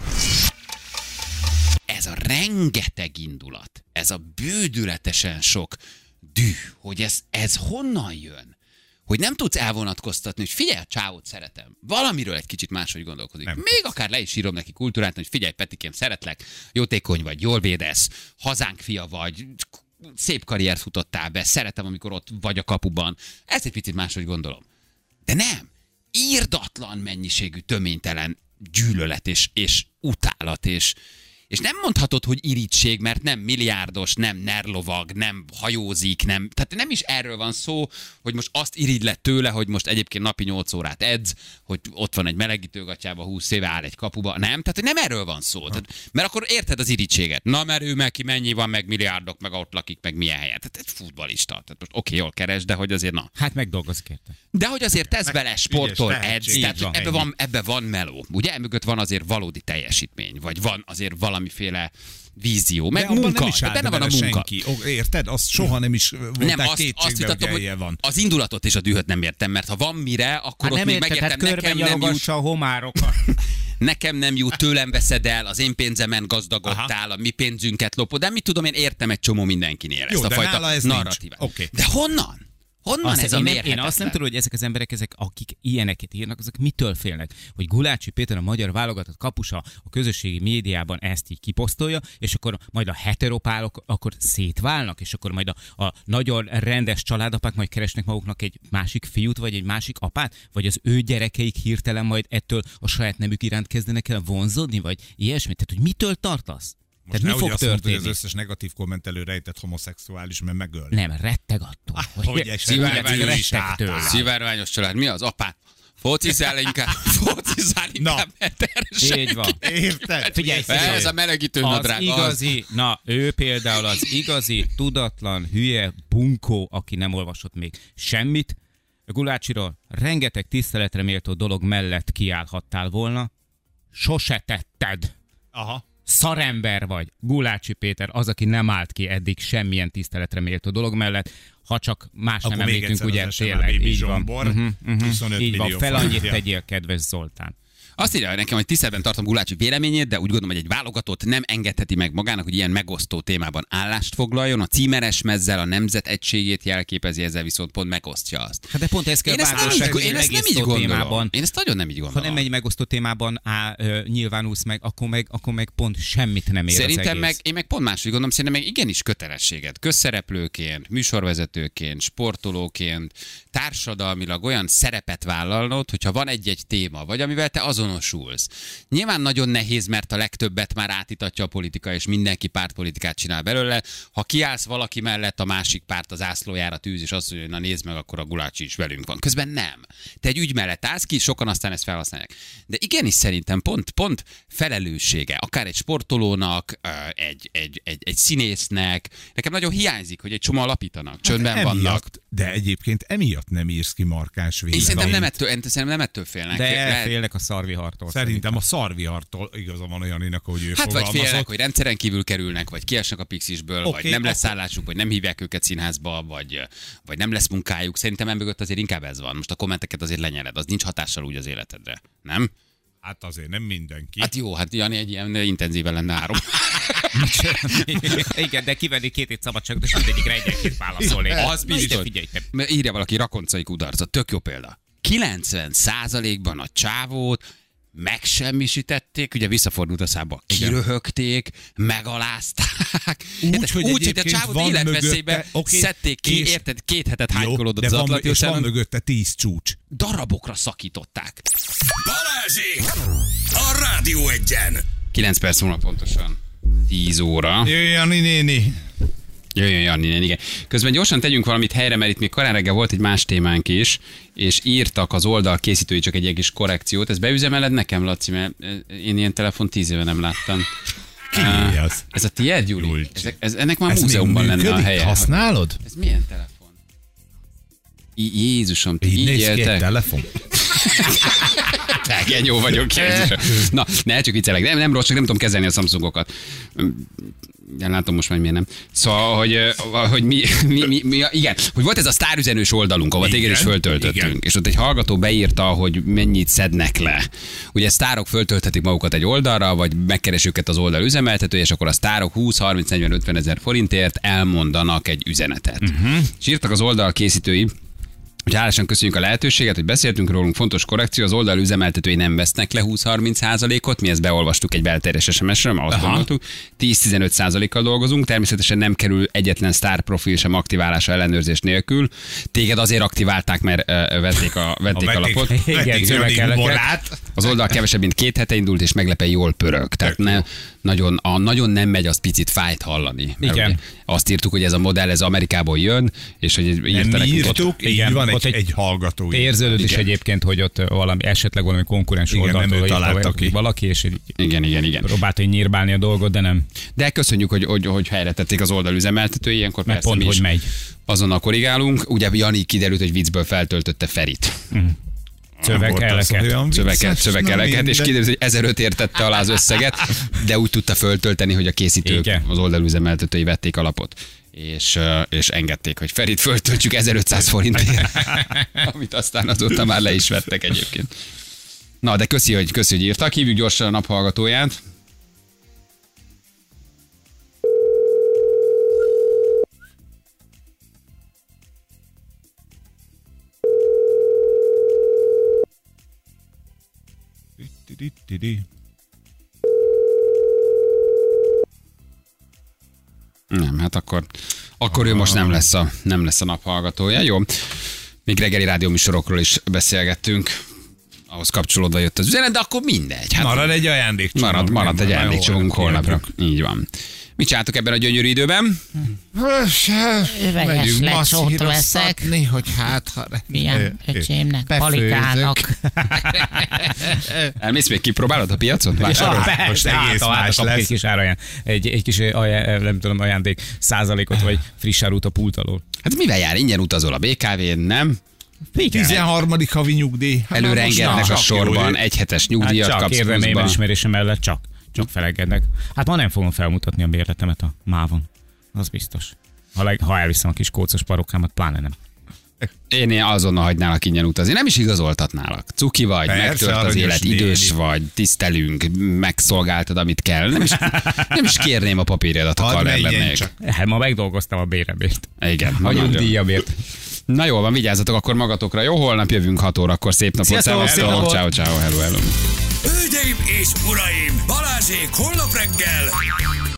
Ez a rengeteg indulat, ez a bődületesen sok düh, hogy ez, ez honnan jön? Hogy nem tudsz elvonatkoztatni, hogy figyelj, a csávót szeretem. Valamiről egy kicsit máshogy gondolkodik. Nem Még tudsz. Akár le is írom neki kultúrát, hogy figyelj, Petikém, szeretlek, jótékony vagy, jól védesz, hazánk fia vagy, szép karriert futottál be, szeretem, amikor ott vagy a kapuban. Ezt egy picit máshogy gondolom. De nem. Irdatlan mennyiségű, töménytelen gyűlölet és, és utálat, és, és nem mondhatod, hogy irigység, mert nem milliárdos, nem nerlovag, nem hajózik, nem, tehát nem is erről van szó, hogy most azt irigyled tőle, hogy most egyébként napi nyolc órát edz, hogy ott van egy melegítőgatyába, húsz éve áll egy kapuba, nem? Tehát nem erről van szó. Tehát, mert akkor érted az irigységet. Na, mert ő meg ki mennyi van, meg milliárdok, meg ott lakik, meg milyen helyen. Tehát egy futballista. Tehát most oké, jól keres, de hogy azért na. Hát megdolgozik érte. De hogy azért tesz vele, sportol, edz, tehát van, ebbe van, ebbe van meló. Ugye emögött van azért valódi teljesítmény, vagy van azért valamiféle vízió, meg de munka. Nem is De benne van a munka. Senki. Érted? Azt soha nem is volták kétségbe, hogy elje van. Az indulatot és a dühöt nem értem, mert ha van mire, akkor hát ott még megértem, nekem nem jut. a homárokat. Nekem nem jut, tőlem veszed el, az én pénzemen gazdagodtál, a mi pénzünket lopod, de mit tudom, én értem egy csomó mindenkinél ezt Jó, a fajta narratívát. Okay. De honnan? Honnan azt ez a én, mérhetetlen? Én azt nem tudom, hogy ezek az emberek, ezek, akik ilyeneket írnak, azok mitől félnek? Hogy Gulácsi Péter, a magyar válogatott kapusa a közösségi médiában ezt így kiposztolja, és akkor majd a heteropálok akkor szétválnak, és akkor majd a, a nagyon rendes családapák majd keresnek maguknak egy másik fiút, vagy egy másik apát, vagy az ő gyerekeik hirtelen majd ettől a saját nemük iránt kezdenek el vonzódni, vagy ilyesmi. Tehát, hogy mitől tartasz? Most Tehát mi fog azt mondta, hogy történni? az összes negatív kommentelő rejtett homoszexuális, mert megöl. Nem, retteg attól. hogy esetleg Szivárványos, ő is átáll. szivárványos család. Mi az apád? Focizzál inkább, focizzál inkább, Így van. Érted? Figyelj, Ez a melegítő az nadrág. igazi, na ő például az igazi, tudatlan, hülye bunkó, aki nem olvasott még semmit. Gulácsiról rengeteg tiszteletre méltó dolog mellett kiállhattál volna, sose tetted. Aha. Szarember vagy. Gulácsi Péter az, aki nem állt ki eddig semmilyen tiszteletre méltó dolog mellett, ha csak más Akkor nem még említünk, egyszer ugye az es em á tényleg. Baby Így van. Zsombor, Uh-huh, uh-huh. huszonöt Így van, millió fel annyit forintja. tegyél, kedves Zoltán. Azt írja nekem, hogy tiszteletben tartom Gulácsi véleményét, de úgy gondolom, hogy egy válogatott nem engedheti meg magának, hogy ilyen megosztó témában állást foglaljon. A címeres mezzel a nemzet egységét jelképezi, ezzel viszont pont megosztja azt. Hát de pont ezt kell Én ezt nem bátorság, így, hogy én ezt nem így megosztó gondolom. témában. Én ezt nagyon nem így Ha gondolom. nem egy megosztó témában á, ö, nyilvánulsz meg, akkor meg, akkor meg pont semmit nem ér Szerintem az egész. meg, én meg pont máshogy gondolom, szerintem meg igenis kötelességet. Közszereplőként, műsorvezetőként, sportolóként, társadalmilag olyan szerepet vállalnod, hogyha van egy-egy téma, vagy amivel te azonosulsz. Nyilván nagyon nehéz, mert a legtöbbet már átítatja a politika, és mindenki pártpolitikát csinál belőle. Ha kiállsz valaki mellett, a másik párt az ászlójára tűz, és azt mondja, hogy na nézd meg, akkor a Gulácsi is velünk van. Közben nem. Te egy ügy mellett állsz ki, sokan aztán ezt felhasználják. De igenis szerintem pont, pont felelőssége, akár egy sportolónak, egy, egy, egy, egy színésznek. Nekem nagyon hiányzik, hogy egy csomó alapítanak, csöndben Hát vannak. emiatt, de egyébként emiatt nem írsz ki markáns És véleményt. szerintem nem ettől, szerintem nem ettől félnek. De Lehet- félnek a szarvihartól. Szerintem a szarvihartól igaza van Janinak, hogy ő Hát vagy fogalmazott. félnek, hogy rendszeren kívül kerülnek, vagy kiesnek a Pixisből, Oké, vagy nem lesz akkor- állásuk, vagy nem hívják őket színházba, vagy, vagy nem lesz munkájuk. Szerintem emögött azért inkább ez van. Most a kommenteket azért lenyered, az nincs hatással úgy az életedre. Nem? Hát azért nem mindenki. Hát jó, hát Jani egy ilyen intenzíven lenne három. Igen, de kivenni két hét szabadságot, és mindegyikre egyenként válaszolni. Az Na, ide biztos. figyelj, te. Mert írja valaki rakoncai kudarcot, tök jó példa. kilencven százalékban a csávót megsemmisítették, ugye visszafordult a szába, kiröhögték, megalázták. Úgy, Érted? hogy úgy, hogy a egyébként csávót van életveszélybe mögötte- oké, szedték ki, és- érted? Két hetet hájkolódott de az van, Atlanti és van óceánon, mögötte tíz csúcs. darabokra szakították. Balázsék! A Rádió Egyen! kilenc perc múlva pontosan tíz óra. Jani néni. Jöjjön, Janni, igen. Közben gyorsan tegyünk valamit helyre, mert itt még korán reggel volt egy más témánk is, és írtak az oldal készítői csak egy ilyen kis korrekciót. Ezt beüzemeled nekem, Laci, mert én ilyen telefon tíz éve nem láttam. Ki Ah, az? Ez a tiéd, Gyuri? Gyuri. Ez, ez, ennek már Ez múzeumban még lenne a működik? helye. Használod? Ez milyen telefon? I- Jézusom, ti Így így néz ki egy éltek? telefon. Genyó vagyok, Jézusom. Na, ne csak viccelek, nem, nem rossz, csak nem tudom kezelni a Samsungokat. Ja, látom most már, miért nem. Szóval, hogy, ö, hogy mi, mi, mi, mi, igen, hogy volt ez a sztárüzenős oldalunk, ahol téged is Igen, föltöltöttünk, igen. és ott egy hallgató beírta, hogy mennyit szednek le. Ugye sztárok föltölthetik magukat egy oldalra, vagy megkeres őket az oldal üzemeltetője, és akkor a sztárok húsz, harminc, negyven, ötven ezer forintért elmondanak egy üzenetet. Uh-huh. És írtak az oldal készítői, hogy hálásan köszönjük a lehetőséget, hogy beszéltünk rólunk, fontos korrekció, az oldal üzemeltetői nem vesznek le húsz-harminc százalékot, mi ezt beolvastuk egy belterjes es em es-re, mert azt Aha. gondoltuk, tíz-tizenöt százalékkal dolgozunk, természetesen nem kerül egyetlen sztár profil sem aktiválása ellenőrzés nélkül. Téged azért aktiválták, mert uh, vették a, vették a, a lapot. Igen, vették szövegeleket. morát. Az oldal kevesebb, mint két hete indult, és meglepően jól pörög. Tehát ne, nagyon, a nagyon nem megy, az picit fájt hallani. Mert Igen. ugye azt írtuk, hogy ez a modell, ez Amerikából jön, és hogy Nem írta mi nekünk ott. írtuk, így Igen, van ott egy, egy- egy hallgató. Érződött is Igen. egyébként, hogy ott valami, esetleg valami konkurens Igen, nem oldaltól ő írta találta vagy ki. valaki, és így Igen, igen, igen. próbálta így nyírbálni a dolgot, de nem. De köszönjük, hogy, hogy, hogy helyre tették az oldal üzemeltetői, ilyenkor Mert persze pont, mi is hogy megy. azonnal korrigálunk. Ugye Jani kiderült, hogy viccből feltöltötte Ferit. Szövegeleket. Szöveget, szövegeleket, és kiderült, hogy ezeröt értette alá az összeget, de úgy tudta föltölteni, hogy a készítők, Igen. az oldalüzemeltetői vették a lapot. És, ö, és engedték, hogy Ferit föltöltsük ezerötszáz forintért, amit aztán azóta már le is vettek egyébként. Na, de köszi, hogy, köszi, hogy írtak. Hívjuk gyorsan a naphallgatóját. Nem, hát akkor, akkor ő most nem lesz a, nem lesz a naphallgatója. Jó. Még reggeli rádióműsorokról is beszélgettünk. ahhoz kapcsolódva jött az üzenet, de akkor mindegy. Hát marad egy ajándékcsomag. Marad, marad egy ajándékcsomagunk holnapra. holnapra. Így van. Mit csináltok ebben a gyönyörű időben? Üveges lecsót veszek. Hogy hát, ha... Milyen öcsémnek, palikának. Elmész még kipróbálod a piacon? Ja, persze, most egész hát, más hát, lesz. Egy kis áraján, egy, egy kis ajá, nem tudom, ajándék százalékot, vagy friss árut a pult alól. Hát mivel jár? Ingyen utazol a bé ká vén, nem? tizenharmadik havi nyugdíj. Hát Előre most engednek na, a csak sorban, jó. egyhetes nyugdíjat Hát csak kapsz érdemeim pluszban. elismerése mellett csak, csak felengednek. Hát ma nem fogom felmutatni a bérletemet a mávon. Az biztos. Ha, leg, ha elviszem a kis kócos parókámat, pláne nem. Én azonnal hagynálak ingyen utazni. Nem is igazoltatnálak. Cuki vagy, Persze, megtört az aranyos élet, néni. idős vagy, tisztelünk, megszolgáltad, amit kell. Nem is, nem is kérném a papírjadat, ha Hadd menjen karrierben csak. Hát ma megdolgoztam a béremért. Igen. A nagyon jó. nyugdíjamért. Na jól van, vigyázzatok akkor magatokra. Jó, holnap jövünk hat órakor. Szép napot, Sziasztok, szép szevasztok. napot. Ciao, ciao, hello, hello. Hölgyeim és uraim, Balázsék holnap reggel